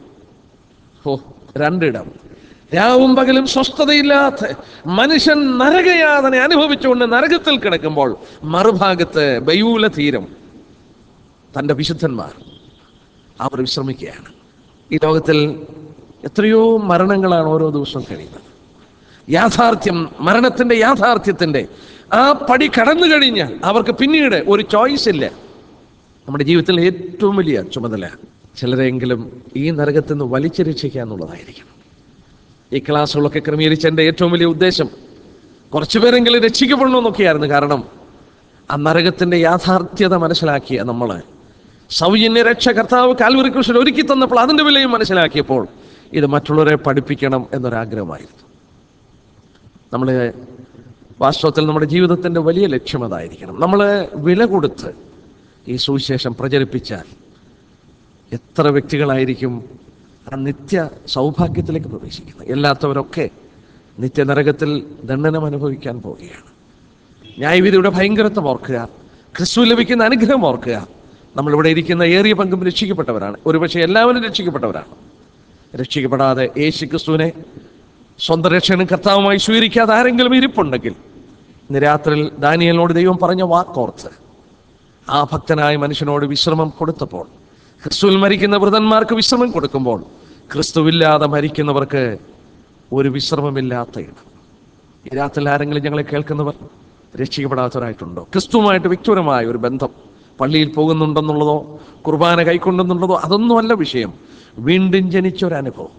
[SPEAKER 1] ഓ, രണ്ടിടം, രാവും പകലും സ്വസ്ഥതയില്ലാത്ത മനുഷ്യൻ നരകയാതന അനുഭവിച്ചുകൊണ്ട് നരകത്തിൽ കിടക്കുമ്പോൾ, മറുഭാഗത്ത് ബയൂല തീരം തൻ്റെ വിശുദ്ധന്മാർ അവർ വിശ്രമിക്കുകയാണ്. ഈ ലോകത്തിൽ എത്രയോ മരണങ്ങളാണ് ഓരോ ദിവസവും കഴിയുന്നത്. യാഥാർത്ഥ്യം, മരണത്തിൻ്റെ യാഥാർത്ഥ്യത്തിൻ്റെ ആ പടി കടന്നു കഴിഞ്ഞാൽ അവർക്ക് പിന്നീട് ഒരു ചോയ്സ് ഇല്ല. നമ്മുടെ ജീവിതത്തിൽ ഏറ്റവും വലിയ ചുമതല ചിലരെങ്കിലും ഈ നരകത്തിൽ നിന്ന് വലിച്ചു രക്ഷിക്കുക എന്നുള്ളതായിരിക്കും. ഈ ക്ലാസ്സുകളൊക്കെ ക്രമീകരിച്ച എൻ്റെ ഏറ്റവും വലിയ ഉദ്ദേശം കുറച്ചു പേരെങ്കിലും രക്ഷിക്കപ്പെടണമെന്നൊക്കെയായിരുന്നു. കാരണം ആ നരകത്തിൻ്റെ യാഥാർത്ഥ്യത മനസ്സിലാക്കിയ നമ്മൾ സൗജന്യ രക്ഷ കർത്താവ് കാൽവറി ക്രൂശിൽ ഒരുക്കി തന്നപ്പോൾ അതിൻ്റെ വിലയും മനസ്സിലാക്കിയപ്പോൾ ഇത് മറ്റുള്ളവരെ പഠിപ്പിക്കണം എന്നൊരാഗ്രഹമായിരുന്നു. നമ്മൾ വാസ്തവത്തിൽ നമ്മുടെ ജീവിതത്തിൻ്റെ വലിയ ലക്ഷ്യം അതായിരിക്കണം. നമ്മൾ വില കൊടുത്ത് ഈ സുവിശേഷം പ്രചരിപ്പിച്ചാൽ എത്ര വ്യക്തികളായിരിക്കും ആ നിത്യ സൗഭാഗ്യത്തിലേക്ക് പ്രവേശിക്കുന്നത്. എല്ലാത്തവരൊക്കെ നിത്യനരകത്തിൽ ദണ്ഡനം അനുഭവിക്കാൻ പോവുകയാണ്. ന്യായവിധിയുടെ ഭയങ്കരത്വം ഓർക്കുക, ക്രിസ്തു ലഭിക്കുന്ന അനുഗ്രഹം ഓർക്കുക. നമ്മളിവിടെ ഇരിക്കുന്ന ഏറിയ പങ്കും രക്ഷിക്കപ്പെട്ടവരാണ്. ഒരുപക്ഷെ എല്ലാവരും രക്ഷിക്കപ്പെട്ടവരാണ്. രക്ഷിക്കപ്പെടാതെ യേശു ക്രിസ്തുവിനെ സ്വന്തം രക്ഷകനും കർത്താവുമായി സ്വീകരിക്കാതെ ആരെങ്കിലും ഇരിപ്പുണ്ടെങ്കിൽ, ഇന്ന് രാത്രിയിൽ ദാനിയേലിനോട് ദൈവം പറഞ്ഞ വാക്കോർത്ത് ആ ഭക്തനായ മനുഷ്യനോട് വിശ്രമം കൊടുത്തപ്പോൾ, ക്രിസ്തുവിൽ മരിക്കുന്ന വൃതന്മാർക്ക് വിശ്രമം കൊടുക്കുമ്പോൾ, ക്രിസ്തുവില്ലാതെ മരിക്കുന്നവർക്ക് ഒരു വിശ്രമമില്ലാത്ത ഇടം. ഈ രാത്രിയിൽ ആരെങ്കിലും ഞങ്ങളെ കേൾക്കുന്നവർ രക്ഷിക്കപ്പെടാത്തവരായിട്ടുണ്ടോ? ക്രിസ്തുവുമായിട്ട് വ്യക്തിപരമായ ഒരു ബന്ധം, പള്ളിയിൽ പോകുന്നുണ്ടെന്നുള്ളതോ കുർബാന കൈക്കൊണ്ടെന്നുള്ളതോ അതൊന്നുമല്ല വിഷയം. വീണ്ടും ജനിച്ചൊരനുഭവം,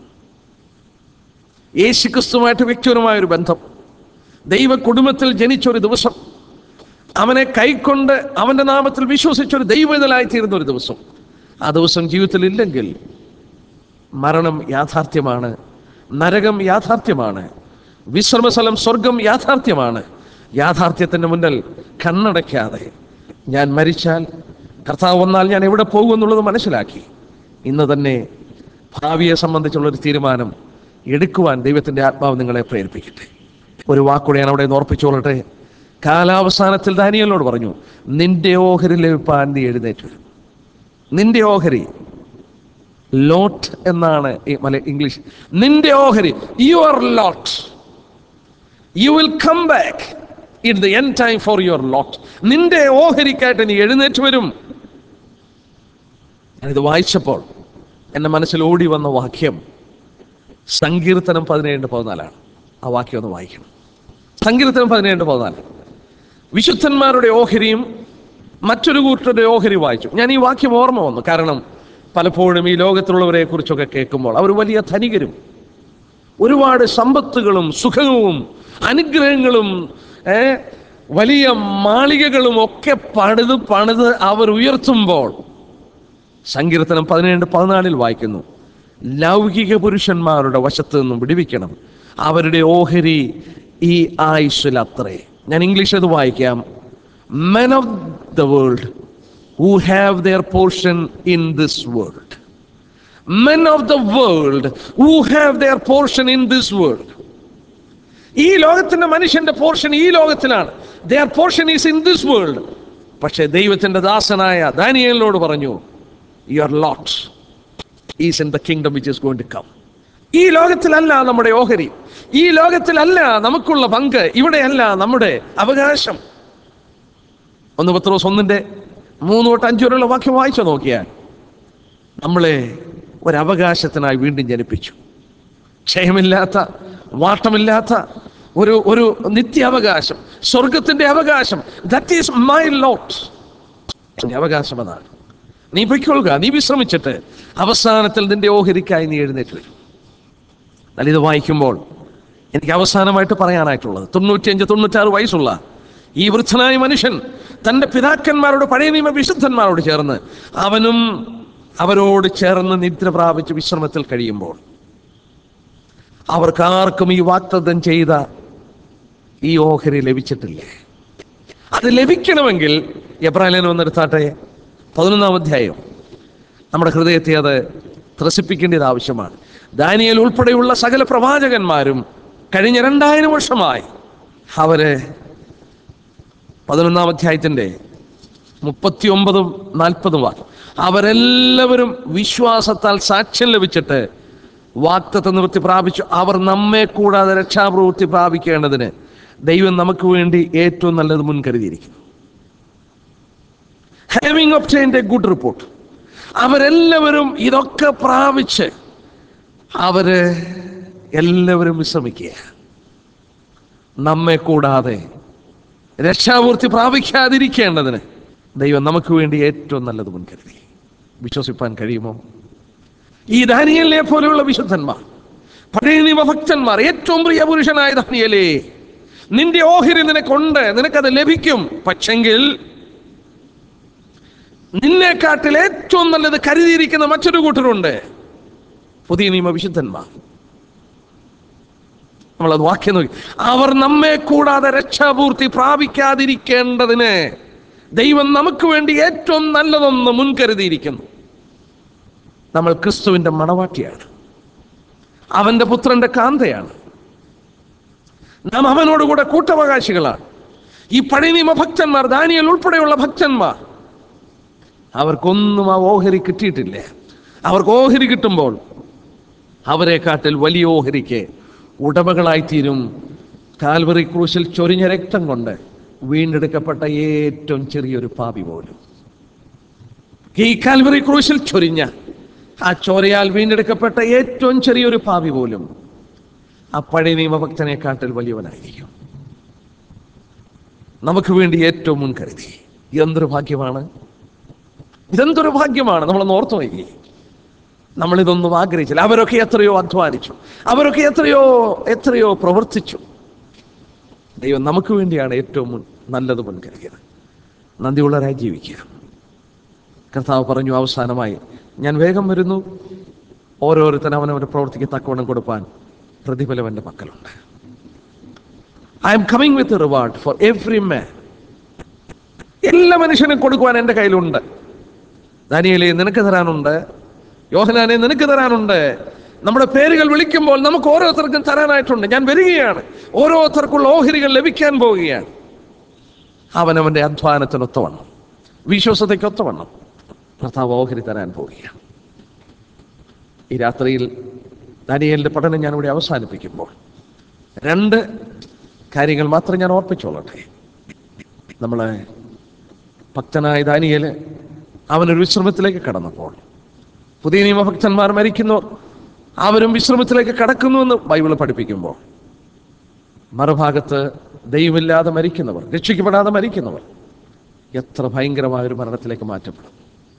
[SPEAKER 1] യേശു ക്രിസ്തുവുമായിട്ട് വ്യക്തിപരമായൊരു ബന്ധം, ദൈവ കുടുംബത്തിൽ ജനിച്ചൊരു ദിവസം, അവനെ കൈക്കൊണ്ട് അവൻ്റെ നാമത്തിൽ വിശ്വസിച്ചൊരു ദൈവത്തിലായിത്തീരുന്ന ഒരു ദിവസം. ആ ദിവസം ജീവിതത്തിൽ ഇല്ലെങ്കിൽ മരണം യാഥാർത്ഥ്യമാണ്, നരകം യാഥാർത്ഥ്യമാണ്, വിശ്രമസ്ഥലം സ്വർഗം യാഥാർത്ഥ്യമാണ്. യാഥാർത്ഥ്യത്തിൻ്റെ മുന്നിൽ കണ്ണടയ്ക്കാതെ ഞാൻ മരിച്ചാൽ കർത്താവ് വന്നാൽ ഞാൻ എവിടെ പോകും എന്നുള്ളത് മനസ്സിലാക്കി ഇന്ന് തന്നെ ഭാവിയെ സംബന്ധിച്ചുള്ളൊരു തീരുമാനം എടുക്കുവാൻ ദൈവത്തിൻ്റെ ആത്മാവ് നിങ്ങളെ പ്രേരിപ്പിക്കട്ടെ. ഒരു വാക്കുകൂടെ ഞാൻ അവിടെ ഓർപ്പിച്ചോളട്ടെ. കാലാവസാനത്തിൽ ദാനിയേലിനോട് പറഞ്ഞു, നിന്റെ ഓഹരി ലഭിപ്പാൻ നീ എഴുന്നേറ്റ് വരും. നിന്റെ ഓഹരി, ലോട്ട് എന്നാണ് ഇംഗ്ലീഷ്. നിന്റെ ഓഹരി, your lot, you will come back in the end time for your lot. നിന്റെ ഓഹരിക്കായിട്ട് നീ എഴുന്നേറ്റ് വരും. ഞാനിത് വായിച്ചപ്പോൾ എൻ്റെ മനസ്സിൽ ഓടി വന്ന വാക്യം സങ്കീർത്തനം പതിനേഴ് പതിനാലാണ്. ആ വാക്യം ഒന്ന് വായിക്കണം. സങ്കീർത്തനം പതിനേഴ് പതിനാല്. വിശുദ്ധന്മാരുടെ ഓഹരിയും മറ്റൊരു കൂട്ടരുടെ ഓഹരി വായിച്ചു. ഞാൻ ഈ വാക്യം ഓർമ്മ വന്നു. കാരണം പലപ്പോഴും ഈ ലോകത്തിലുള്ളവരെ കുറിച്ചൊക്കെ കേൾക്കുമ്പോൾ അവർ വലിയ ധനികരും ഒരുപാട് സമ്പത്തുകളും സുഖവും അനുഗ്രഹങ്ങളും വലിയ മാളികകളും ഒക്കെ പണിത് പണിത് അവർ ഉയർത്തുമ്പോൾ, സങ്കീർത്തനം പതിനേഴ് പതിനാലിൽ വായിക്കുന്നു, ലൗകിക പുരുഷന്മാരുടെ വശത്ത് നിന്നും വിടുവിക്കണം, അവരുടെ ഓഹരി ഈ ആയുസ്സിലത്രേ. ഞാൻ ഇംഗ്ലീഷ് അത് വായിക്കാം. Men of the world who have their portion in this world. Men of the world who have their portion in this world. ഈ ലോകത്തിന്റെ മനുഷ്യന്റെ പോർഷൻ ഈ ലോകത്തിലാണ്. Their portion is in this world. പക്ഷേ ദൈവത്തിന്റെ ദാസനായ ദാനിയേലിനോട് പറഞ്ഞു, your lot is in the kingdom which is going to come. ഈ ലോകത്തിലല്ല നമ്മുടെ ഓഹരി, ഈ ലോകത്തിലല്ല നമുക്കുള്ള പങ്ക്, ഇവിടെയല്ല നമ്മുടെ അവകാശം. ഒന്ന് പത്രോസ് ഒന്നിന്റെ മൂന്ന് തൊട്ട് അഞ്ചു വരെയുള്ള വാക്യം വായിച്ചു നോക്കിയാൽ നമ്മളെ ഒരവകാശത്തിനായി വീണ്ടും ജനിപ്പിച്ചു. ക്ഷയമില്ലാത്ത, വാട്ടമില്ലാത്ത ഒരു ഒരു നിത്യാവകാശം, സ്വർഗത്തിന്റെ അവകാശം. That is my lot. എൻ്റെ അവകാശം അതാണ്. നീ പൊയ്ക്കൊള്ളുക, നീ വിശ്രമിച്ചിട്ട് അവസാനത്തിൽ നിന്റെ ഓഹരിക്കായി നീ എഴുന്നേറ്റ് വരും. എന്നാൽ ഇത് വായിക്കുമ്പോൾ എനിക്ക് അവസാനമായിട്ട് പറയാനായിട്ടുള്ളത്, തൊണ്ണൂറ്റിയഞ്ച് തൊണ്ണൂറ്റാറ് വയസ്സുള്ള ഈ വൃദ്ധനായ മനുഷ്യൻ തൻ്റെ പിതാക്കന്മാരോട്, പഴയ നിയമ വിശുദ്ധന്മാരോട് ചേർന്ന് അവനും അവരോട് ചേർന്ന് നിദ്ര പ്രാപിച്ച് വിശ്രമത്തിൽ കഴിയുമ്പോൾ അവർക്കാർക്കും ഈ വാഗ്ദത്തം ചെയ്ത ഈ ഓഹരി ലഭിച്ചിട്ടില്ലേ? അത് ലഭിക്കണമെങ്കിൽ എബ്രായലേഖനം ഒന്നെടുത്താട്ടെ, പതിനൊന്നാം അധ്യായം. നമ്മുടെ ഹൃദയത്തെ അത് ത്രസിപ്പിക്കേണ്ടത് ആവശ്യമാണ്. ദാനിയേൽ ഉൾപ്പെടെയുള്ള സകല പ്രവാചകന്മാരും കഴിഞ്ഞ രണ്ടായിരം വർഷമായി അവര് പതിനൊന്നാം അധ്യായത്തിന്റെ മുപ്പത്തി ഒമ്പതും നാൽപ്പതും വാക്യം, അവരെല്ലാവരും വിശ്വാസത്താൽ സാക്ഷ്യം ലഭിച്ചിട്ട് വാഗ്ദത്ത നിവൃത്തി പ്രാപിച്ചു. അവർ നമ്മെ കൂടാതെ രക്ഷാപ്രവൃത്തി പ്രാപിക്കേണ്ടതിന് ദൈവം നമുക്ക് വേണ്ടി ഏറ്റവും നല്ലത് മുൻകരുതിയിരിക്കുന്നു. Having obtained a good report, അവരെല്ലാവരും ഇതൊക്കെ പ്രാപിച്ച് അവര് എല്ലാവരും വിശ്രമിക്കുക. നമ്മെ കൂടാതെ രക്ഷാപൂർത്തി പ്രാപിക്കാതിരിക്കേണ്ടതിന് ദൈവം നമുക്ക് വേണ്ടി ഏറ്റവും നല്ലത് മുൻകരുതി. വിശ്വസിപ്പാൻ കഴിയുമോ? ഈ ദാനിയേലിനെ പോലെയുള്ള വിശുദ്ധന്മാർ, പഴയ നിയമ ഭക്തന്മാർ, ഏറ്റവും പ്രിയ പുരുഷനായ ദാനിയേലേ, നിന്റെ ഓഹരി നിനക്കുണ്ട്, നിനക്കത് ലഭിക്കും. പക്ഷെങ്കിൽ നിന്നെക്കാട്ടിൽ ഏറ്റവും നല്ലത് കരുതിയിരിക്കുന്ന മറ്റൊരു കൂട്ടരുണ്ട്, പുതിയ നിയമ വിശുദ്ധന്മാർ. നമ്മളത് വാക്യം നോക്കി, അവർ നമ്മെ കൂടാതെ രക്ഷാപൂർത്തി പ്രാപിക്കാതിരിക്കേണ്ടതിന് ദൈവം നമുക്ക് വേണ്ടി ഏറ്റവും നല്ലതൊന്ന് മുൻകരുതിയിരിക്കുന്നു. നമ്മൾ ക്രിസ്തുവിന്റെ മണവാട്ടിയാണ്, അവന്റെ പുത്രന്റെ കാന്തയാണ്, നാം അവനോടുകൂടെ കൂട്ടവകാശികളാണ്. ഈ പഴയ നിയമ ഭക്തന്മാർ, ദാനിയേൽ ഉൾപ്പെടെയുള്ള ഭക്തന്മാർ, അവർക്കൊന്നും ആ ഓഹരി കിട്ടിയിട്ടില്ല. അവർക്ക് ഓഹരി കിട്ടുമ്പോൾ അവരെക്കാട്ടിൽ വലിയ ഓഹരിക്ക് ഉടമകളായിത്തീരും കാൽവറി ക്രൂശിൽ ചൊരിഞ്ഞ രക്തം കൊണ്ട് വീണ്ടെടുക്കപ്പെട്ട ഏറ്റവും ചെറിയൊരു പാപി പോലും. ഈ കാൽവറി ക്രൂശിൽ ചൊരിഞ്ഞ ആ ചോരയാൽ വീണ്ടെടുക്കപ്പെട്ട ഏറ്റവും ചെറിയൊരു പാപി പോലും ആ പഴയ നിയമഭക്തനെക്കാട്ടിൽ വലിയവനായിരിക്കും. നമുക്ക് വേണ്ടി ഏറ്റവും മുൻകരുതി. എന്തൊരു ഭാഗ്യമാണ്, ഇതെന്തൊരു ഭാഗ്യമാണ്. നമ്മളൊന്ന് ഓർത്തു നോക്കി, നമ്മളിതൊന്നും ആഗ്രഹിച്ചില്ല. അവരൊക്കെ എത്രയോ അധ്വാനിച്ചു, അവരൊക്കെ എത്രയോ എത്രയോ പ്രവർത്തിച്ചു. ദൈവം നമുക്ക് വേണ്ടിയാണ് ഏറ്റവും മുൻ നല്ലത് മുൻകരുതിയത്. നന്ദിയുള്ളവരായി ജീവിക്കുക. കർത്താവ് പറഞ്ഞു അവസാനമായി, ഞാൻ വേഗം വരുന്നു, ഓരോരുത്തരും അവനവൻ്റെ പ്രവൃത്തിക്ക് തക്കവണ്ണം കൊടുപ്പാൻ പ്രതിഫലം എൻ്റെ പക്കലുണ്ട്. I am coming with a reward for every man. എല്ലാ മനുഷ്യനും കൊടുക്കുവാൻ എൻ്റെ കയ്യിലുണ്ട്. ദാനിയേലേ, നിനക്ക് തരാനുണ്ട്. യോഹന്നാനെ, നിനക്ക് തരാനുണ്ട്. നമ്മുടെ പേരുകൾ വിളിക്കുമ്പോൾ നമുക്ക് ഓരോരുത്തർക്കും തരാനായിട്ടുണ്ട്. ഞാൻ വരികയാണ്, ഓരോരുത്തർക്കുള്ള ഓഹരികൾ ലഭിക്കാൻ പോവുകയാണ്. അവനവൻ്റെ അധ്വാനത്തിനൊത്തവണ്ണം, വിശ്വാസതയ്ക്കൊത്തവണ്ണം കർത്താവ് ഓഹരി തരാൻ പോവുകയാണ്. ഈ രാത്രിയിൽ ദാനിയേലിന്റെ പഠനം ഞാനിവിടെ അവസാനിപ്പിക്കുമ്പോൾ രണ്ട് കാര്യങ്ങൾ മാത്രം ഞാൻ ഓർപ്പിച്ചോളട്ടെ. നമ്മളെ ഭക്തനായ ദാനിയേൽ അവനൊരു വിശ്രമത്തിലേക്ക് കടന്നപ്പോൾ, പുതിയ നിയമഭക്തന്മാർ മരിക്കുന്നു, അവരും വിശ്രമത്തിലേക്ക് കടക്കുന്നുവെന്ന് ബൈബിൾ പഠിപ്പിക്കുമ്പോൾ, മറുഭാഗത്ത് ദൈവമില്ലാതെ മരിക്കുന്നവർ, രക്ഷിക്കപ്പെടാതെ മരിക്കുന്നവർ എത്ര ഭയങ്കരമായൊരു മരണത്തിലേക്ക് മാറ്റപ്പെടും.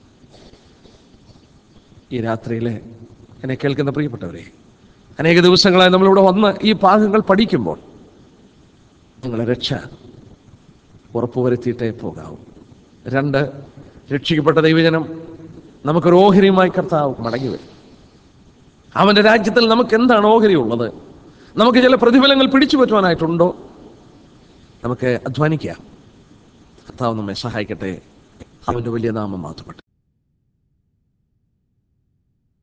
[SPEAKER 1] ഈ രാത്രിയിലെ എന്നെ കേൾക്കുന്ന പ്രിയപ്പെട്ടവരെ, അനേക ദിവസങ്ങളായി നമ്മളിവിടെ വന്ന് ഈ ഭാഗങ്ങൾ പഠിക്കുമ്പോൾ നിങ്ങളെ രക്ഷ ഉറപ്പുവരുത്തിയിട്ടേ പോകാവൂ. രണ്ട്, രക്ഷിക്കപ്പെട്ട ദൈവജനം നമുക്കൊരു ഓഹരിയുമായി കർത്താവ് മടങ്ങി വരും. അവൻ്റെ രാജ്യത്തിൽ നമുക്ക് എന്താണ് ഓഹരി ഉള്ളത്? നമുക്ക് ചില പ്രതിഫലങ്ങൾ പിടിച്ചു പറ്റുവാനായിട്ടുണ്ടോ? നമുക്ക് അധ്വാനിക്കാം. കർത്താവ് നമ്മെ സഹായിക്കട്ടെ. അവൻ്റെ വലിയ നാമം മാത്രപ്പെട്ട്